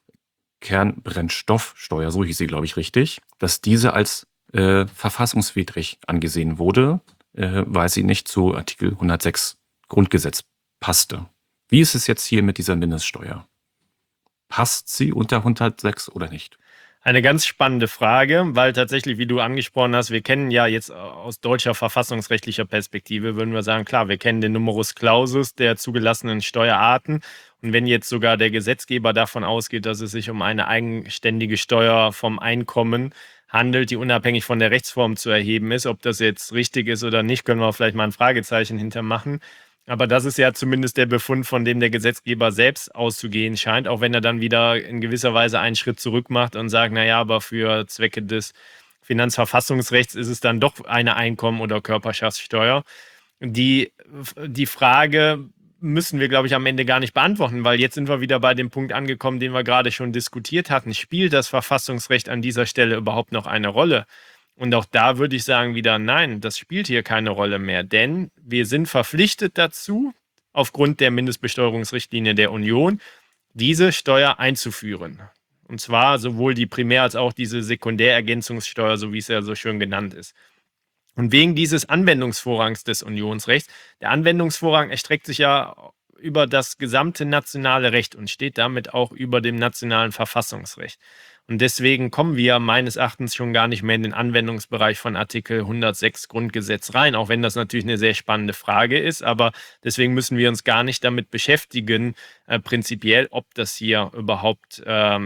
Kernbrennstoffsteuer, so hieß sie, glaube ich, richtig, dass diese als verfassungswidrig angesehen wurde, weil sie nicht zu Artikel 106 Grundgesetz passte. Wie ist es jetzt hier mit dieser Mindeststeuer? Passt sie unter 106 oder nicht? Eine ganz spannende Frage, weil tatsächlich, wie du angesprochen hast, wir kennen ja jetzt aus deutscher verfassungsrechtlicher Perspektive, würden wir sagen, klar, wir kennen den Numerus Clausus der zugelassenen Steuerarten. Und wenn jetzt sogar der Gesetzgeber davon ausgeht, dass es sich um eine eigenständige Steuer vom Einkommen handelt, die unabhängig von der Rechtsform zu erheben ist, ob das jetzt richtig ist oder nicht, können wir vielleicht mal ein Fragezeichen hintermachen. Aber das ist ja zumindest der Befund, von dem der Gesetzgeber selbst auszugehen scheint, auch wenn er dann wieder in gewisser Weise einen Schritt zurück macht und sagt, naja, aber für Zwecke des Finanzverfassungsrechts ist es dann doch eine Einkommen- oder Körperschaftssteuer. Die Frage müssen wir, glaube ich, am Ende gar nicht beantworten, weil jetzt sind wir wieder bei dem Punkt angekommen, den wir gerade schon diskutiert hatten. Spielt das Verfassungsrecht an dieser Stelle überhaupt noch eine Rolle? Und auch da würde ich sagen wieder, nein, das spielt hier keine Rolle mehr, denn wir sind verpflichtet dazu, aufgrund der Mindestbesteuerungsrichtlinie der Union, diese Steuer einzuführen. Und zwar sowohl die Primär- als auch diese Sekundärergänzungssteuer, so wie es ja so schön genannt ist. Und wegen dieses Anwendungsvorrangs des Unionsrechts, der Anwendungsvorrang erstreckt sich ja über das gesamte nationale Recht und steht damit auch über dem nationalen Verfassungsrecht. Und deswegen kommen wir meines Erachtens schon gar nicht mehr in den Anwendungsbereich von Artikel 106 Grundgesetz rein, auch wenn das natürlich eine sehr spannende Frage ist. Aber deswegen müssen wir uns gar nicht damit beschäftigen, prinzipiell, ob das hier überhaupt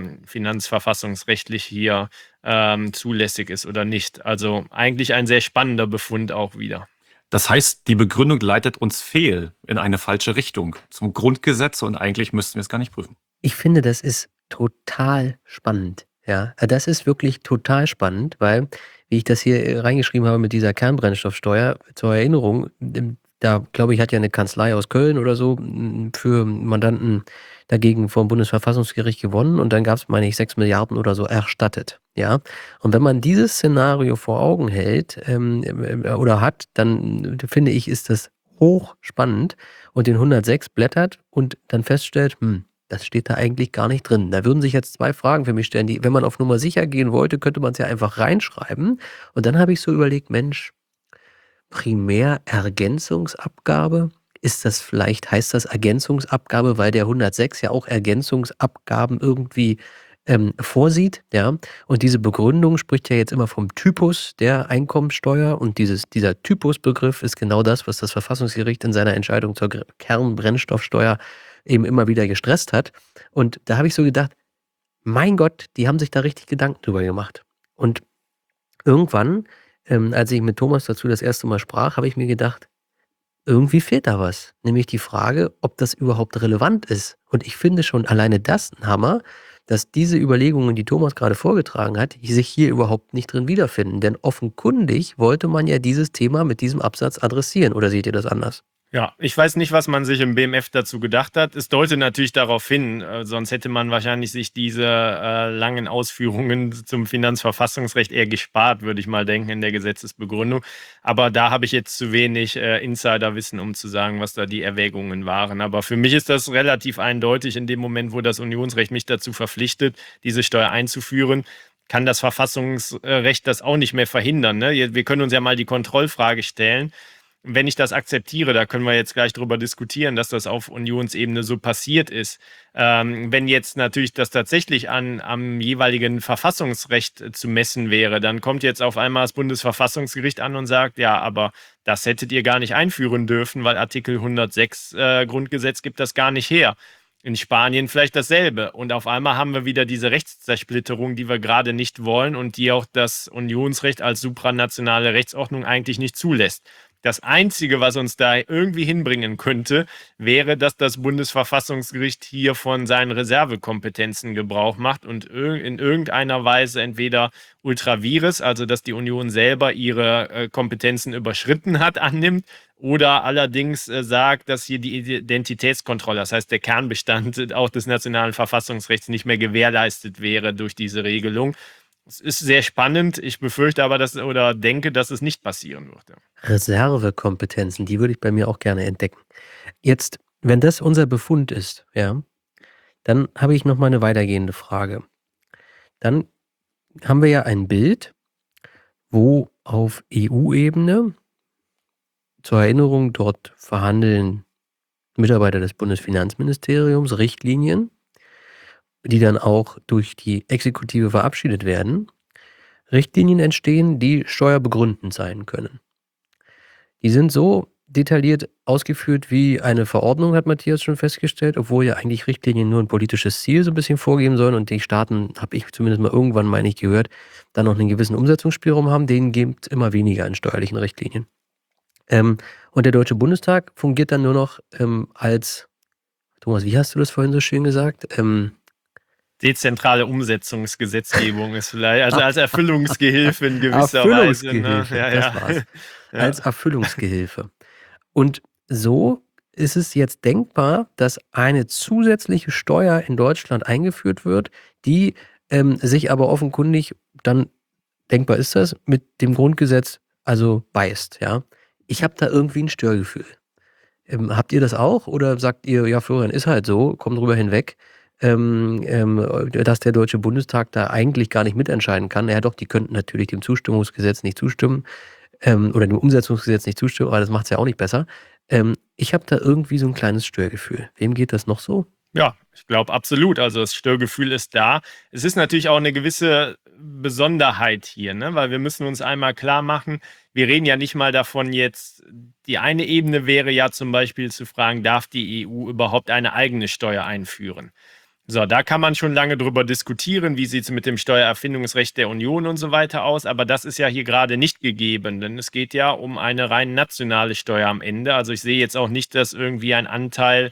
finanzverfassungsrechtlich hier zulässig ist oder nicht. Also eigentlich ein sehr spannender Befund auch wieder. Das heißt, die Begründung leitet uns fehl in eine falsche Richtung zum Grundgesetz und eigentlich müssten wir es gar nicht prüfen. Ich finde, das ist total spannend. Ja, das ist wirklich total spannend, weil, wie ich das hier reingeschrieben habe mit dieser Kernbrennstoffsteuer, zur Erinnerung, da glaube ich, hat ja eine Kanzlei aus Köln oder so für Mandanten dagegen vom Bundesverfassungsgericht gewonnen und dann gab es, meine ich, 6 Milliarden oder so erstattet. Ja, und wenn man dieses Szenario vor Augen hält oder hat, dann finde ich, ist das hochspannend und den 106 blättert und dann feststellt, das steht da eigentlich gar nicht drin. Da würden sich jetzt 2 Fragen für mich stellen. Wenn man auf Nummer sicher gehen wollte, könnte man es ja einfach reinschreiben. Und dann habe ich so überlegt, Mensch, Primärergänzungsabgabe? Ist das vielleicht, heißt das Ergänzungsabgabe, weil der 106 ja auch Ergänzungsabgaben irgendwie vorsieht, ja? Und diese Begründung spricht ja jetzt immer vom Typus der Einkommensteuer und dieser Typusbegriff ist genau das, was das Verfassungsgericht in seiner Entscheidung zur Kernbrennstoffsteuer eben immer wieder gestresst hat. Und da habe ich so gedacht, mein Gott, die haben sich da richtig Gedanken drüber gemacht. Und irgendwann, als ich mit Thomas dazu das erste Mal sprach, habe ich mir gedacht, irgendwie fehlt da was. Nämlich die Frage, ob das überhaupt relevant ist. Und ich finde schon alleine das ein Hammer, dass diese Überlegungen, die Thomas gerade vorgetragen hat, sich hier überhaupt nicht drin wiederfinden. Denn offenkundig wollte man ja dieses Thema mit diesem Absatz adressieren. Oder seht ihr das anders? Ja, ich weiß nicht, was man sich im BMF dazu gedacht hat. Es deutet natürlich darauf hin, sonst hätte man wahrscheinlich sich diese langen Ausführungen zum Finanzverfassungsrecht eher gespart, würde ich mal denken, in der Gesetzesbegründung. Aber da habe ich jetzt zu wenig Insiderwissen, um zu sagen, was da die Erwägungen waren. Aber für mich ist das relativ eindeutig. In dem Moment, wo das Unionsrecht mich dazu verpflichtet, diese Steuer einzuführen, kann das Verfassungsrecht das auch nicht mehr verhindern. Ne? Wir können uns ja mal die Kontrollfrage stellen. wenn ich das akzeptiere, da können wir jetzt gleich drüber diskutieren, dass das auf Unionsebene so passiert ist. Wenn jetzt natürlich das tatsächlich am jeweiligen Verfassungsrecht zu messen wäre, dann kommt jetzt auf einmal das Bundesverfassungsgericht an und sagt, ja, aber das hättet ihr gar nicht einführen dürfen, weil Artikel 106 Grundgesetz gibt das gar nicht her. In Spanien vielleicht dasselbe. Und auf einmal haben wir wieder diese Rechtszersplitterung, die wir gerade nicht wollen und die auch das Unionsrecht als supranationale Rechtsordnung eigentlich nicht zulässt. Das Einzige, was uns da irgendwie hinbringen könnte, wäre, dass das Bundesverfassungsgericht hier von seinen Reservekompetenzen Gebrauch macht und in irgendeiner Weise entweder ultra vires, also dass die Union selber ihre Kompetenzen überschritten hat, annimmt, oder allerdings sagt, dass hier die Identitätskontrolle, das heißt der Kernbestand auch des nationalen Verfassungsrechts nicht mehr gewährleistet wäre durch diese Regelung. Es ist sehr spannend. Ich befürchte aber, denke, dass es nicht passieren würde. Reservekompetenzen, die würde ich bei mir auch gerne entdecken. Jetzt, wenn das unser Befund ist, ja, dann habe ich noch mal eine weitergehende Frage. Dann haben wir ja ein Bild, wo auf EU-Ebene, zur Erinnerung, dort verhandeln Mitarbeiter des Bundesfinanzministeriums Richtlinien, die dann auch durch die Exekutive verabschiedet werden. Richtlinien entstehen, die steuerbegründend sein können. Die sind so detailliert ausgeführt wie eine Verordnung, hat Matthias schon festgestellt, obwohl ja eigentlich Richtlinien nur ein politisches Ziel so ein bisschen vorgeben sollen und die Staaten, habe ich zumindest mal irgendwann, meine ich, gehört, dann noch einen gewissen Umsetzungsspielraum haben, denen gibt es immer weniger in steuerlichen Richtlinien. Und der Deutsche Bundestag fungiert dann nur noch als, Thomas, wie hast du das vorhin so schön gesagt? Dezentrale Umsetzungsgesetzgebung ist vielleicht, also als Erfüllungsgehilfe in gewisser Weise. Ne? Das war's. Als Erfüllungsgehilfe. Und so ist es jetzt denkbar, dass eine zusätzliche Steuer in Deutschland eingeführt wird, die sich aber offenkundig dann, denkbar ist das, mit dem Grundgesetz also beißt. Ja? Ich habe da irgendwie ein Störgefühl. Habt ihr das auch? Oder sagt ihr, ja, Florian, ist halt so, komm drüber hinweg, dass der Deutsche Bundestag da eigentlich gar nicht mitentscheiden kann? Ja doch, die könnten natürlich dem Zustimmungsgesetz nicht zustimmen oder dem Umsetzungsgesetz nicht zustimmen, aber das macht es ja auch nicht besser. Ich habe da irgendwie so ein kleines Störgefühl. Wem geht das noch so? Ja, ich glaube absolut. Also das Störgefühl ist da. Es ist natürlich auch eine gewisse Besonderheit hier, ne? Weil wir müssen uns einmal klar machen, wir reden ja nicht mal davon jetzt, die eine Ebene wäre ja zum Beispiel zu fragen, darf die EU überhaupt eine eigene Steuer einführen? So, da kann man schon lange drüber diskutieren, wie sieht es mit dem Steuererfindungsrecht der Union und so weiter aus, aber das ist ja hier gerade nicht gegeben, denn es geht ja um eine rein nationale Steuer am Ende. Also ich sehe jetzt auch nicht, dass irgendwie ein Anteil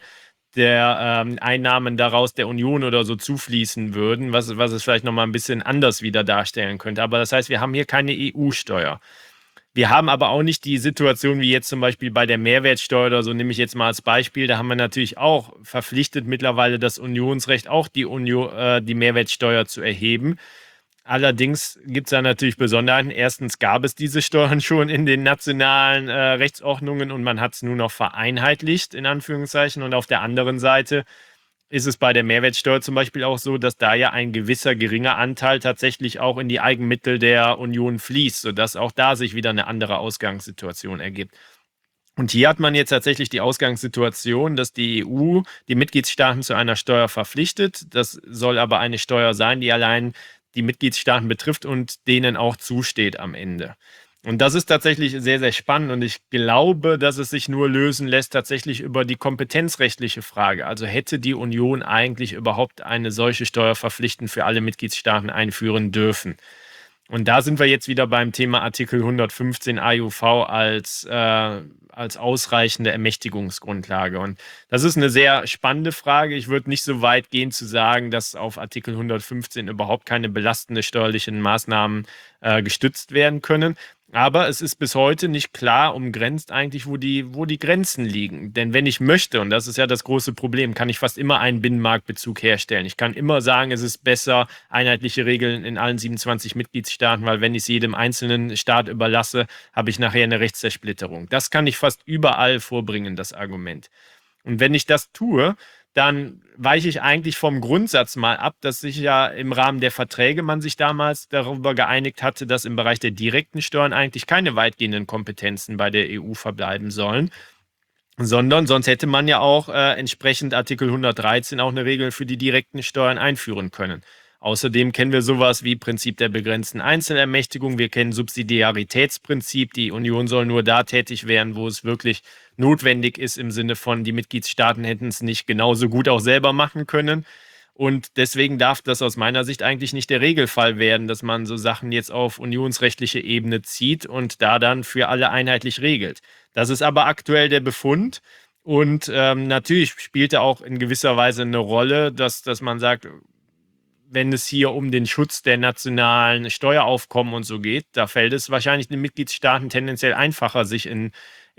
der Einnahmen daraus der Union oder so zufließen würden, was es vielleicht nochmal ein bisschen anders wieder darstellen könnte. Aber das heißt, wir haben hier keine EU-Steuer. Wir haben aber auch nicht die Situation wie jetzt zum Beispiel bei der Mehrwertsteuer oder so, nehme ich jetzt mal als Beispiel, da haben wir natürlich auch verpflichtet mittlerweile das Unionsrecht, auch die Mehrwertsteuer zu erheben. Allerdings gibt es da natürlich Besonderheiten. Erstens gab es diese Steuern schon in den nationalen Rechtsordnungen und man hat es nur noch vereinheitlicht, in Anführungszeichen. Und auf der anderen Seite ist es bei der Mehrwertsteuer zum Beispiel auch so, dass da ja ein gewisser geringer Anteil tatsächlich auch in die Eigenmittel der Union fließt, sodass auch da sich wieder eine andere Ausgangssituation ergibt. Und hier hat man jetzt tatsächlich die Ausgangssituation, dass die EU die Mitgliedstaaten zu einer Steuer verpflichtet. Das soll aber eine Steuer sein, die allein die Mitgliedstaaten betrifft und denen auch zusteht am Ende. Und das ist tatsächlich sehr, sehr spannend und ich glaube, dass es sich nur lösen lässt tatsächlich über die kompetenzrechtliche Frage. Also hätte die Union eigentlich überhaupt eine solche Steuer verpflichtend für alle Mitgliedstaaten einführen dürfen? Und da sind wir jetzt wieder beim Thema Artikel 115 AUV als ausreichende Ermächtigungsgrundlage. Und das ist eine sehr spannende Frage. Ich würde nicht so weit gehen zu sagen, dass auf Artikel 115 überhaupt keine belastende steuerlichen Maßnahmen gestützt werden können. Aber es ist bis heute nicht klar umgrenzt eigentlich, wo die Grenzen liegen. Denn wenn ich möchte, und das ist ja das große Problem, kann ich fast immer einen Binnenmarktbezug herstellen. Ich kann immer sagen, es ist besser, einheitliche Regeln in allen 27 Mitgliedstaaten, weil wenn ich es jedem einzelnen Staat überlasse, habe ich nachher eine Rechtszersplitterung. Das kann ich fast überall vorbringen, das Argument. Und wenn ich das tue, dann weiche ich eigentlich vom Grundsatz mal ab, dass sich ja im Rahmen der Verträge man sich damals darüber geeinigt hatte, dass im Bereich der direkten Steuern eigentlich keine weitgehenden Kompetenzen bei der EU verbleiben sollen, sondern sonst hätte man ja auch entsprechend Artikel 113 auch eine Regel für die direkten Steuern einführen können. Außerdem kennen wir sowas wie Prinzip der begrenzten Einzelermächtigung. Wir kennen Subsidiaritätsprinzip. Die Union soll nur da tätig werden, wo es wirklich notwendig ist, im Sinne von, die Mitgliedstaaten hätten es nicht genauso gut auch selber machen können. Und deswegen darf das aus meiner Sicht eigentlich nicht der Regelfall werden, dass man so Sachen jetzt auf unionsrechtliche Ebene zieht und da dann für alle einheitlich regelt. Das ist aber aktuell der Befund. Und natürlich spielt er auch in gewisser Weise eine Rolle, dass man sagt, wenn es hier um den Schutz der nationalen Steueraufkommen und so geht, da fällt es wahrscheinlich den Mitgliedstaaten tendenziell einfacher, sich in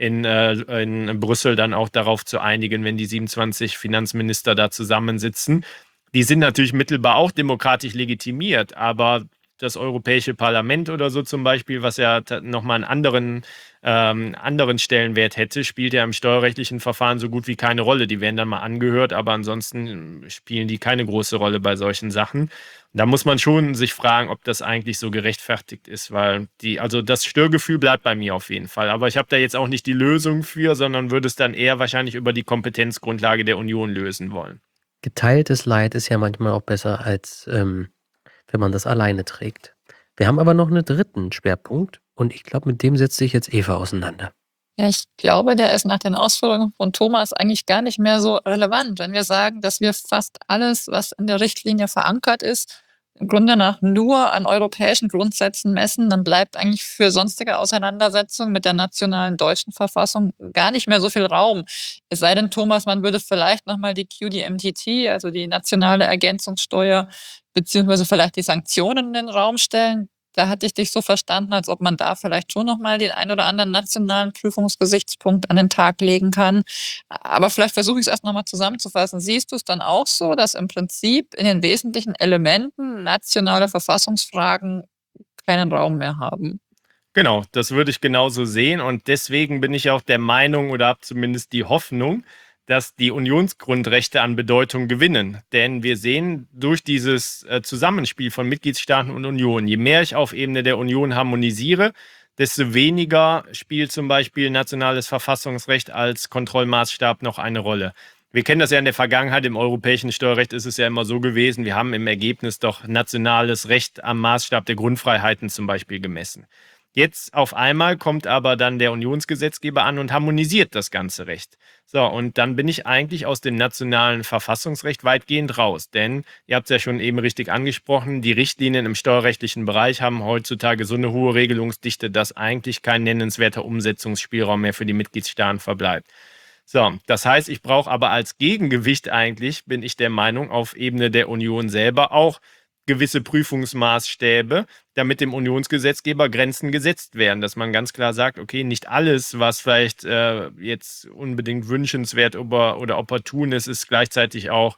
Brüssel dann auch darauf zu einigen, wenn die 27 Finanzminister da zusammensitzen. Die sind natürlich mittelbar auch demokratisch legitimiert, aber das Europäische Parlament oder so zum Beispiel, was ja nochmal einen anderen Stellenwert hätte, spielt ja im steuerrechtlichen Verfahren so gut wie keine Rolle. Die werden dann mal angehört, aber ansonsten spielen die keine große Rolle bei solchen Sachen. Da muss man schon sich fragen, ob das eigentlich so gerechtfertigt ist, weil also das Störgefühl bleibt bei mir auf jeden Fall. Aber ich habe da jetzt auch nicht die Lösung für, sondern würde es dann eher wahrscheinlich über die Kompetenzgrundlage der Union lösen wollen. Geteiltes Leid ist ja manchmal auch besser, als wenn man das alleine trägt. Wir haben aber noch einen dritten Schwerpunkt und ich glaube, mit dem setzt sich jetzt Eva auseinander. Ja, ich glaube, der ist nach den Ausführungen von Thomas eigentlich gar nicht mehr so relevant, wenn wir sagen, dass wir fast alles, was in der Richtlinie verankert ist, im Grunde nach nur an europäischen Grundsätzen messen, dann bleibt eigentlich für sonstige Auseinandersetzungen mit der nationalen deutschen Verfassung gar nicht mehr so viel Raum. Es sei denn, Thomas, man würde vielleicht nochmal die QDMTT, also die nationale Ergänzungssteuer, beziehungsweise vielleicht die Sanktionen in den Raum stellen. Da hatte ich dich so verstanden, als ob man da vielleicht schon nochmal den ein oder anderen nationalen Prüfungsgesichtspunkt an den Tag legen kann. Aber vielleicht versuche ich es erst nochmal zusammenzufassen. Siehst du es dann auch so, dass im Prinzip in den wesentlichen Elementen nationale Verfassungsfragen keinen Raum mehr haben? Genau, das würde ich genauso sehen und deswegen bin ich auch der Meinung oder habe zumindest die Hoffnung, dass die Unionsgrundrechte an Bedeutung gewinnen. Denn wir sehen durch dieses Zusammenspiel von Mitgliedstaaten und Union, je mehr ich auf Ebene der Union harmonisiere, desto weniger spielt zum Beispiel nationales Verfassungsrecht als Kontrollmaßstab noch eine Rolle. Wir kennen das ja in der Vergangenheit, im europäischen Steuerrecht ist es ja immer so gewesen, wir haben im Ergebnis doch nationales Recht am Maßstab der Grundfreiheiten zum Beispiel gemessen. Jetzt auf einmal kommt aber dann der Unionsgesetzgeber an und harmonisiert das ganze Recht. So, und dann bin ich eigentlich aus dem nationalen Verfassungsrecht weitgehend raus. Denn, ihr habt es ja schon eben richtig angesprochen, die Richtlinien im steuerrechtlichen Bereich haben heutzutage so eine hohe Regelungsdichte, dass eigentlich kein nennenswerter Umsetzungsspielraum mehr für die Mitgliedstaaten verbleibt. So, das heißt, ich brauche aber als Gegengewicht eigentlich, bin ich der Meinung, auf Ebene der Union selber auch gewisse Prüfungsmaßstäbe, damit dem Unionsgesetzgeber Grenzen gesetzt werden, dass man ganz klar sagt, okay, nicht alles, was vielleicht jetzt unbedingt wünschenswert oder opportun ist, ist gleichzeitig auch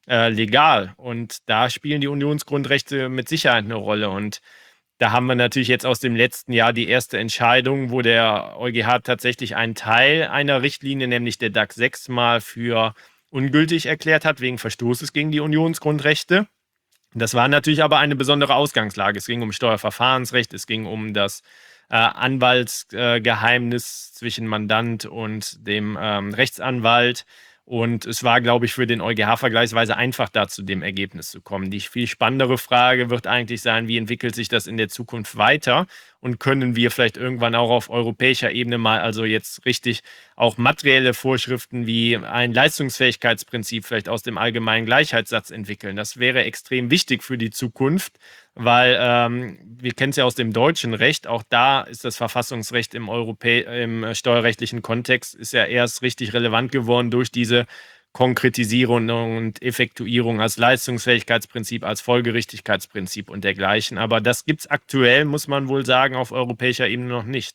legal. Und da spielen die Unionsgrundrechte mit Sicherheit eine Rolle. Und da haben wir natürlich jetzt aus dem letzten Jahr die erste Entscheidung, wo der EuGH tatsächlich einen Teil einer Richtlinie, nämlich der DAC 6, mal für ungültig erklärt hat, wegen Verstoßes gegen die Unionsgrundrechte. Das war natürlich aber eine besondere Ausgangslage. Es ging um Steuerverfahrensrecht, es ging um das Anwaltsgeheimnis zwischen Mandant und dem Rechtsanwalt. Und es war, glaube ich, für den EuGH vergleichsweise einfach, da zu dem Ergebnis zu kommen. Die viel spannendere Frage wird eigentlich sein, wie entwickelt sich das in der Zukunft weiter? Und können wir vielleicht irgendwann auch auf europäischer Ebene mal, also jetzt richtig auch materielle Vorschriften wie ein Leistungsfähigkeitsprinzip vielleicht aus dem allgemeinen Gleichheitssatz entwickeln? Das wäre extrem wichtig für die Zukunft, weil wir kennen es ja aus dem deutschen Recht, auch da ist das Verfassungsrecht im steuerrechtlichen Kontext ist ja erst richtig relevant geworden durch diese Konkretisierung und Effektuierung als Leistungsfähigkeitsprinzip, als Folgerichtigkeitsprinzip und dergleichen. Aber das gibt es aktuell, muss man wohl sagen, auf europäischer Ebene noch nicht.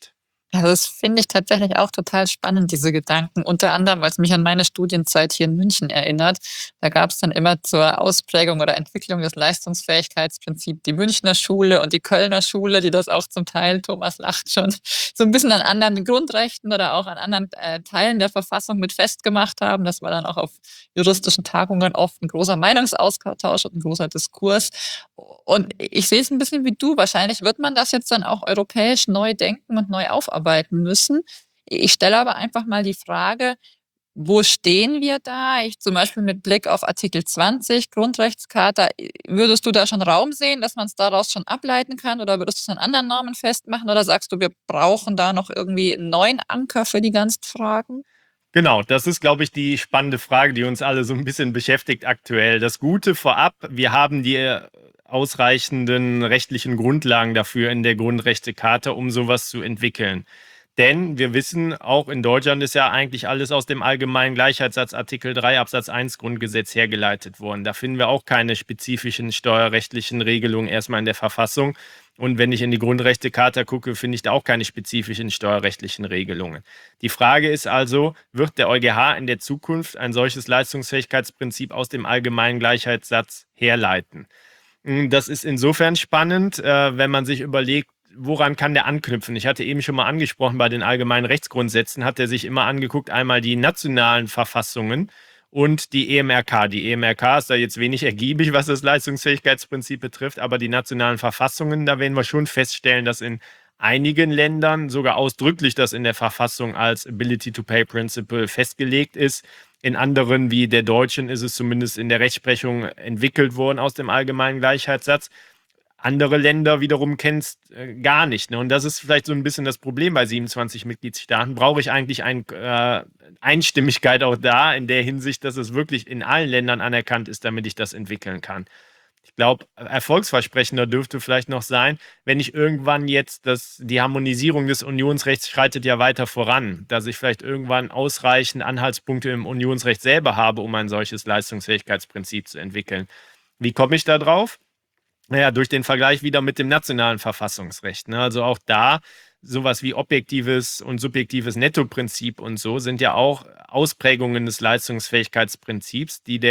Ja, das finde ich tatsächlich auch total spannend, diese Gedanken. Unter anderem, weil es mich an meine Studienzeit hier in München erinnert. Da gab es dann immer zur Ausprägung oder Entwicklung des Leistungsfähigkeitsprinzips die Münchner Schule und die Kölner Schule, die das auch zum Teil, Thomas lacht schon, so ein bisschen an anderen Grundrechten oder auch an anderen Teilen der Verfassung mit festgemacht haben. Das war dann auch auf juristischen Tagungen oft ein großer Meinungsaustausch und ein großer Diskurs. Und ich sehe es ein bisschen wie du. Wahrscheinlich wird man das jetzt dann auch europäisch neu denken und neu aufarbeiten müssen. Ich stelle aber einfach mal die Frage, wo stehen wir da? Ich zum Beispiel mit Blick auf Artikel 20 Grundrechtscharta, würdest du da schon Raum sehen, dass man es daraus schon ableiten kann, oder würdest du es an anderen Normen festmachen, oder sagst du, wir brauchen da noch irgendwie einen neuen Anker für die ganzen Fragen? Genau, das ist, glaube ich, die spannende Frage, die uns alle so ein bisschen beschäftigt aktuell. Das Gute vorab, wir haben die ausreichenden rechtlichen Grundlagen dafür in der Grundrechtecharta, um sowas zu entwickeln. Denn wir wissen, auch in Deutschland ist ja eigentlich alles aus dem allgemeinen Gleichheitssatz Artikel 3 Absatz 1 Grundgesetz hergeleitet worden. Da finden wir auch keine spezifischen steuerrechtlichen Regelungen erstmal in der Verfassung. Und wenn ich in die Grundrechtecharta gucke, finde ich da auch keine spezifischen steuerrechtlichen Regelungen. Die Frage ist also, wird der EuGH in der Zukunft ein solches Leistungsfähigkeitsprinzip aus dem allgemeinen Gleichheitssatz herleiten? Das ist insofern spannend, wenn man sich überlegt, woran kann der anknüpfen? Ich hatte eben schon mal angesprochen, bei den allgemeinen Rechtsgrundsätzen hat er sich immer angeguckt, einmal die nationalen Verfassungen und die EMRK. Die EMRK ist da jetzt wenig ergiebig, was das Leistungsfähigkeitsprinzip betrifft, aber die nationalen Verfassungen, da werden wir schon feststellen, dass in einigen Ländern sogar ausdrücklich das in der Verfassung als Ability to Pay Principle festgelegt ist. In anderen, wie der deutschen, ist es zumindest in der Rechtsprechung entwickelt worden aus dem allgemeinen Gleichheitssatz. Andere Länder wiederum kennen es gar nicht. Ne? Und das ist vielleicht so ein bisschen das Problem bei 27 Mitgliedstaaten. Brauche ich eigentlich eine Einstimmigkeit auch da, in der Hinsicht, dass es wirklich in allen Ländern anerkannt ist, damit ich das entwickeln kann. Ich glaube, erfolgsversprechender dürfte vielleicht noch sein, wenn ich irgendwann jetzt die Harmonisierung des Unionsrechts schreitet ja weiter voran, dass ich vielleicht irgendwann ausreichend Anhaltspunkte im Unionsrecht selber habe, um ein solches Leistungsfähigkeitsprinzip zu entwickeln. Wie komme ich da drauf? Naja, durch den Vergleich wieder mit dem nationalen Verfassungsrecht. Ne? Also auch da sowas wie objektives und subjektives Nettoprinzip und so sind ja auch Ausprägungen des Leistungsfähigkeitsprinzips, die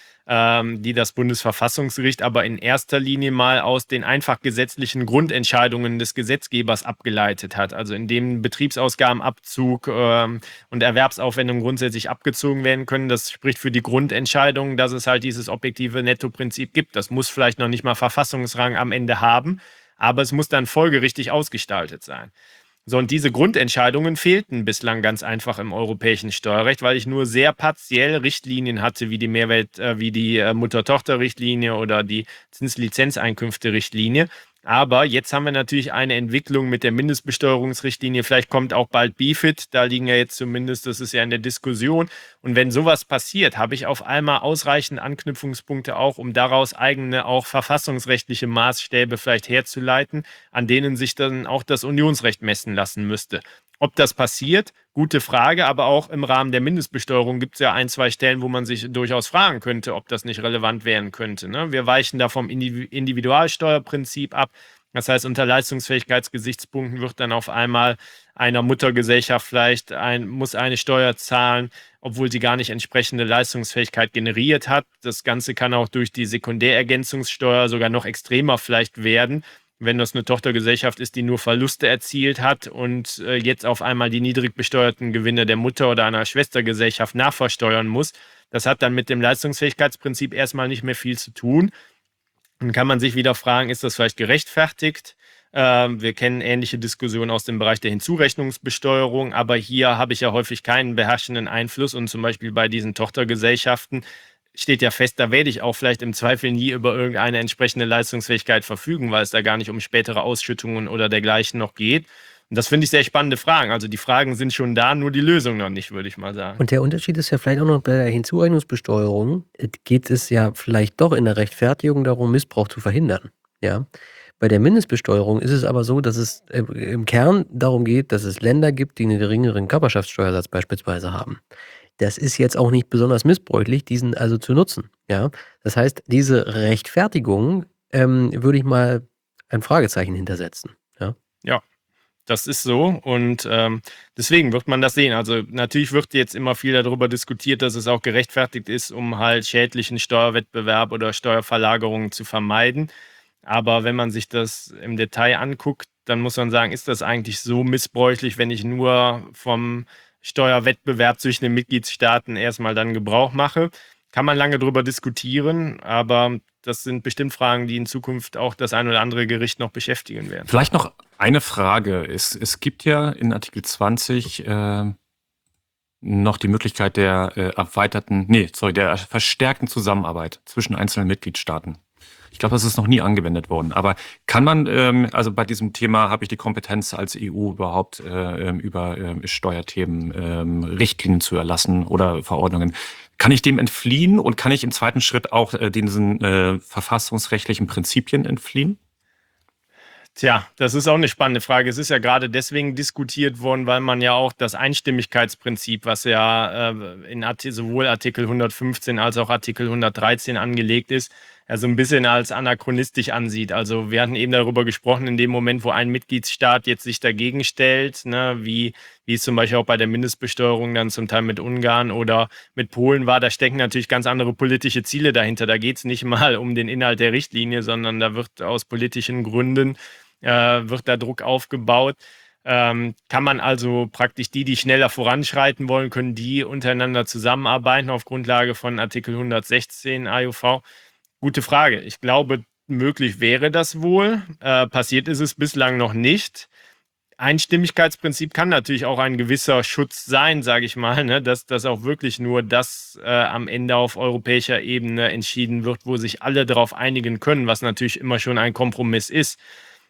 das Bundesverfassungsgericht aber in erster Linie mal aus den einfach gesetzlichen Grundentscheidungen des Gesetzgebers abgeleitet hat. Also in dem Betriebsausgabenabzug und Erwerbsaufwendungen grundsätzlich abgezogen werden können. Das spricht für die Grundentscheidung, dass es halt dieses objektive Nettoprinzip gibt. Das muss vielleicht noch nicht mal Verfassungsrang am Ende haben, aber es muss dann folgerichtig ausgestaltet sein. So, und diese Grundentscheidungen fehlten bislang ganz einfach im europäischen Steuerrecht, weil ich nur sehr partiell Richtlinien hatte, wie die Mutter-Tochter-Richtlinie oder die Zinslizenzeinkünfte-Richtlinie. Aber jetzt haben wir natürlich eine Entwicklung mit der Mindestbesteuerungsrichtlinie. Vielleicht kommt auch bald BiFID. Da liegen ja jetzt zumindest, das ist ja in der Diskussion. Und wenn sowas passiert, habe ich auf einmal ausreichend Anknüpfungspunkte auch, um daraus eigene, auch verfassungsrechtliche Maßstäbe vielleicht herzuleiten, an denen sich dann auch das Unionsrecht messen lassen müsste. Ob das passiert, gute Frage, aber auch im Rahmen der Mindestbesteuerung gibt es ja 1, 2 Stellen, wo man sich durchaus fragen könnte, ob das nicht relevant werden könnte. Ne? Wir weichen da vom Individualsteuerprinzip ab. Das heißt, unter Leistungsfähigkeitsgesichtspunkten wird dann auf einmal einer Muttergesellschaft vielleicht muss eine Steuer zahlen, obwohl sie gar nicht entsprechende Leistungsfähigkeit generiert hat. Das Ganze kann auch durch die Sekundärergänzungssteuer sogar noch extremer vielleicht werden, wenn das eine Tochtergesellschaft ist, die nur Verluste erzielt hat und jetzt auf einmal die niedrig besteuerten Gewinne der Mutter oder einer Schwestergesellschaft nachversteuern muss. Das hat dann mit dem Leistungsfähigkeitsprinzip erstmal nicht mehr viel zu tun. Dann kann man sich wieder fragen, ist das vielleicht gerechtfertigt? Wir kennen ähnliche Diskussionen aus dem Bereich der Hinzurechnungsbesteuerung, aber hier habe ich ja häufig keinen beherrschenden Einfluss und zum Beispiel bei diesen Tochtergesellschaften steht ja fest, da werde ich auch vielleicht im Zweifel nie über irgendeine entsprechende Leistungsfähigkeit verfügen, weil es da gar nicht um spätere Ausschüttungen oder dergleichen noch geht. Und das finde ich sehr spannende Fragen. Also die Fragen sind schon da, nur die Lösung noch nicht, würde ich mal sagen. Und der Unterschied ist ja vielleicht auch noch bei der Hinzurechnungsbesteuerung, geht es ja vielleicht doch in der Rechtfertigung darum, Missbrauch zu verhindern. Ja. Bei der Mindestbesteuerung ist es aber so, dass es im Kern darum geht, dass es Länder gibt, die einen geringeren Körperschaftssteuersatz beispielsweise haben. Das ist jetzt auch nicht besonders missbräuchlich, diesen also zu nutzen. Ja? Das heißt, diese Rechtfertigung würde ich mal ein Fragezeichen hintersetzen. Ja? Ja, das ist so und deswegen wird man das sehen. Also natürlich wird jetzt immer viel darüber diskutiert, dass es auch gerechtfertigt ist, um halt schädlichen Steuerwettbewerb oder Steuerverlagerungen zu vermeiden. Aber wenn man sich das im Detail anguckt, dann muss man sagen, ist das eigentlich so missbräuchlich, wenn ich nur vom Steuerwettbewerb zwischen den Mitgliedstaaten erstmal dann Gebrauch mache? Kann man lange drüber diskutieren, aber das sind bestimmt Fragen, die in Zukunft auch das ein oder andere Gericht noch beschäftigen werden. Vielleicht noch eine Frage. Es gibt ja in Artikel 20 noch die Möglichkeit der der verstärkten Zusammenarbeit zwischen einzelnen Mitgliedstaaten. Ich glaube, das ist noch nie angewendet worden. Aber kann man, also bei diesem Thema habe ich die Kompetenz als EU überhaupt über Steuerthemen Richtlinien zu erlassen oder Verordnungen. Kann ich dem entfliehen und kann ich im zweiten Schritt auch diesen verfassungsrechtlichen Prinzipien entfliehen? Tja, das ist auch eine spannende Frage. Es ist ja gerade deswegen diskutiert worden, weil man ja auch das Einstimmigkeitsprinzip, was ja in sowohl Artikel 115 als auch Artikel 113 angelegt ist, ja so ein bisschen als anachronistisch ansieht. Also wir hatten eben darüber gesprochen, in dem Moment, wo ein Mitgliedsstaat jetzt sich dagegen stellt, ne, wie es zum Beispiel auch bei der Mindestbesteuerung dann zum Teil mit Ungarn oder mit Polen war, da stecken natürlich ganz andere politische Ziele dahinter. Da geht es nicht mal um den Inhalt der Richtlinie, sondern da wird aus politischen Gründen wird da Druck aufgebaut. Kann man also praktisch die schneller voranschreiten wollen, können die untereinander zusammenarbeiten auf Grundlage von Artikel 116 AUV? Gute Frage. Ich glaube, möglich wäre das wohl. Passiert ist es bislang noch nicht. Einstimmigkeitsprinzip kann natürlich auch ein gewisser Schutz sein, sage ich mal, ne? Dass auch wirklich nur das am Ende auf europäischer Ebene entschieden wird, wo sich alle darauf einigen können, was natürlich immer schon ein Kompromiss ist.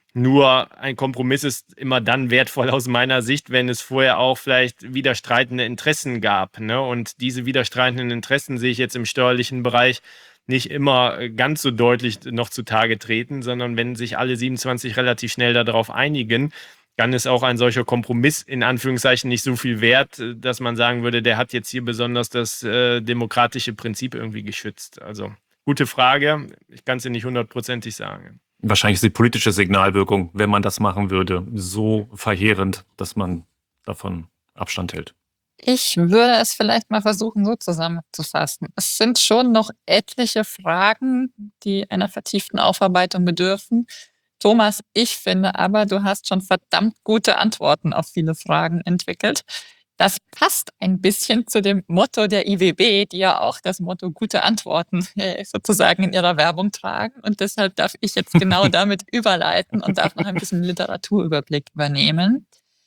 Nur ein Kompromiss ist immer dann wertvoll aus meiner Sicht, wenn es vorher auch vielleicht widerstreitende Interessen gab. Ne? Und diese widerstreitenden Interessen sehe ich jetzt im steuerlichen Bereich nicht immer ganz so deutlich noch zutage treten, sondern wenn sich alle 27 relativ schnell darauf einigen, dann ist auch ein solcher Kompromiss in Anführungszeichen nicht so viel wert, dass man sagen würde, der hat jetzt hier besonders das demokratische Prinzip irgendwie geschützt. Also gute Frage, ich kann es dir nicht 100%ig sagen. Wahrscheinlich ist die politische Signalwirkung, wenn man das machen würde, so verheerend, dass man davon Abstand hält. Ich würde es vielleicht mal versuchen, so zusammenzufassen. Es sind schon noch etliche Fragen, die einer vertieften Aufarbeitung bedürfen. Thomas, ich finde aber, du hast schon verdammt gute Antworten auf viele Fragen entwickelt. Das passt ein bisschen zu dem Motto der IWB, die ja auch das Motto gute Antworten sozusagen in ihrer Werbung tragen. Und deshalb darf ich jetzt genau damit überleiten und darf noch ein bisschen Literaturüberblick übernehmen.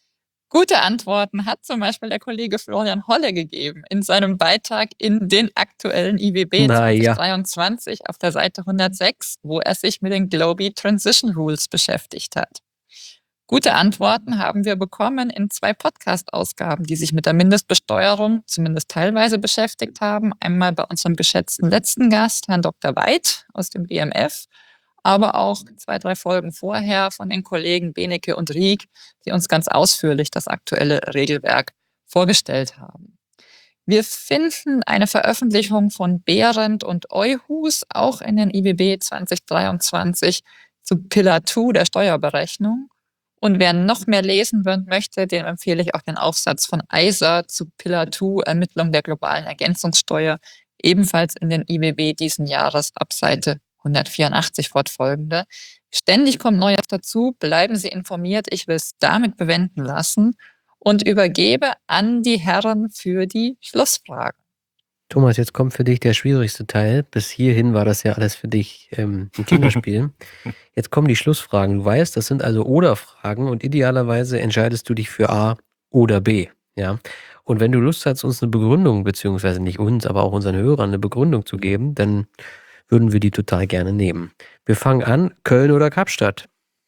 Gute Antworten hat zum Beispiel der Kollege Florian Holle gegeben in seinem Beitrag in den aktuellen IWB 2023 auf der Seite 106, wo er sich mit den Globee Transition Rules beschäftigt hat. Gute Antworten haben wir bekommen in 2 Podcast-Ausgaben, die sich mit der Mindestbesteuerung zumindest teilweise beschäftigt haben. Einmal bei unserem geschätzten letzten Gast, Herrn Dr. Weid aus dem BMF, aber auch 2, 3 Folgen vorher von den Kollegen Benecke und Rieck, die uns ganz ausführlich das aktuelle Regelwerk vorgestellt haben. Wir finden eine Veröffentlichung von Behrendt und Euhus auch in den IWB 2023 zu Pillar 2 der Steuerberechnung. Und wer noch mehr lesen möchte, dem empfehle ich auch den Aufsatz von Eiser zu Pillar 2 Ermittlung der globalen Ergänzungssteuer, ebenfalls in den IWB diesen Jahres ab Seite 184 fortfolgende. Ständig kommt Neues dazu, bleiben Sie informiert. Ich will es damit bewenden lassen und übergebe an die Herren für die Schlussfragen. Thomas, jetzt kommt für dich der schwierigste Teil. Bis hierhin war das ja alles für dich ein Kinderspiel. Jetzt kommen die Schlussfragen. Du weißt, das sind also Oder-Fragen und idealerweise entscheidest du dich für A oder B. Ja? Und wenn du Lust hast, uns eine Begründung, beziehungsweise nicht uns, aber auch unseren Hörern eine Begründung zu geben, dann würden wir die total gerne nehmen. Wir fangen an, Köln oder Kapstadt?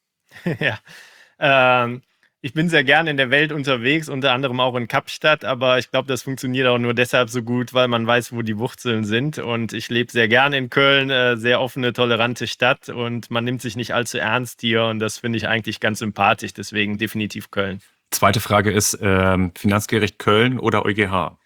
Ja, ich bin sehr gerne in der Welt unterwegs, unter anderem auch in Kapstadt, aber ich glaube, das funktioniert auch nur deshalb so gut, weil man weiß, wo die Wurzeln sind. Und ich lebe sehr gerne in Köln, sehr offene, tolerante Stadt und man nimmt sich nicht allzu ernst hier und das finde ich eigentlich ganz sympathisch, deswegen definitiv Köln. Zweite Frage ist, Finanzgericht Köln oder EuGH?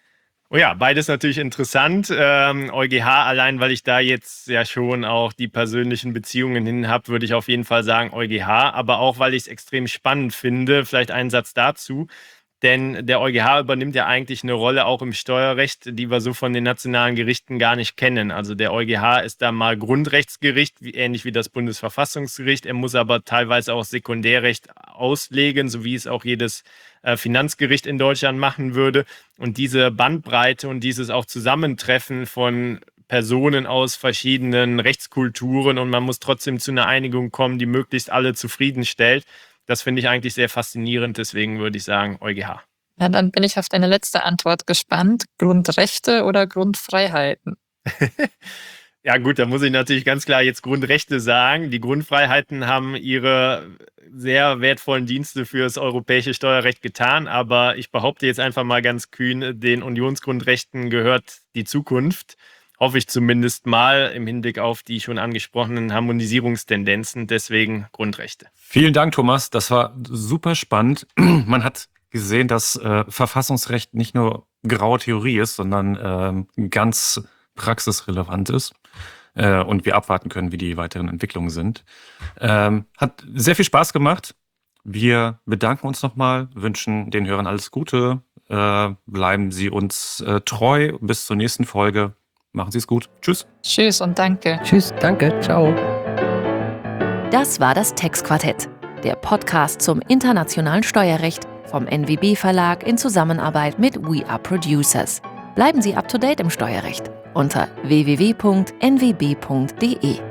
Oh ja, beides natürlich interessant. EuGH, allein weil ich da jetzt ja schon auch die persönlichen Beziehungen hin habe, würde ich auf jeden Fall sagen EuGH, aber auch weil ich es extrem spannend finde, vielleicht einen Satz dazu. Denn der EuGH übernimmt ja eigentlich eine Rolle auch im Steuerrecht, die wir so von den nationalen Gerichten gar nicht kennen. Also der EuGH ist da mal Grundrechtsgericht, ähnlich wie das Bundesverfassungsgericht. Er muss aber teilweise auch Sekundärrecht auslegen, so wie es auch jedes Finanzgericht in Deutschland machen würde. Und diese Bandbreite und dieses auch Zusammentreffen von Personen aus verschiedenen Rechtskulturen und man muss trotzdem zu einer Einigung kommen, die möglichst alle zufriedenstellt. Das finde ich eigentlich sehr faszinierend, deswegen würde ich sagen EuGH. Ja, dann bin ich auf deine letzte Antwort gespannt. Grundrechte oder Grundfreiheiten? Ja gut, da muss ich natürlich ganz klar jetzt Grundrechte sagen. Die Grundfreiheiten haben ihre sehr wertvollen Dienste für das europäische Steuerrecht getan, aber ich behaupte jetzt einfach mal ganz kühn, den Unionsgrundrechten gehört die Zukunft. Hoffe ich zumindest mal im Hinblick auf die schon angesprochenen Harmonisierungstendenzen, deswegen Grundrechte. Vielen Dank, Thomas. Das war super spannend. Man hat gesehen, dass Verfassungsrecht nicht nur graue Theorie ist, sondern ganz praxisrelevant ist und wir abwarten können, wie die weiteren Entwicklungen sind. Hat sehr viel Spaß gemacht. Wir bedanken uns nochmal, wünschen den Hörern alles Gute. Bleiben Sie uns treu. Bis zur nächsten Folge. Machen Sie es gut. Tschüss. Tschüss und danke. Tschüss, danke, ciao. Das war das Textquartett, der Podcast zum internationalen Steuerrecht vom NWB Verlag in Zusammenarbeit mit We Are Producers. Bleiben Sie up to date im Steuerrecht unter www.nwb.de.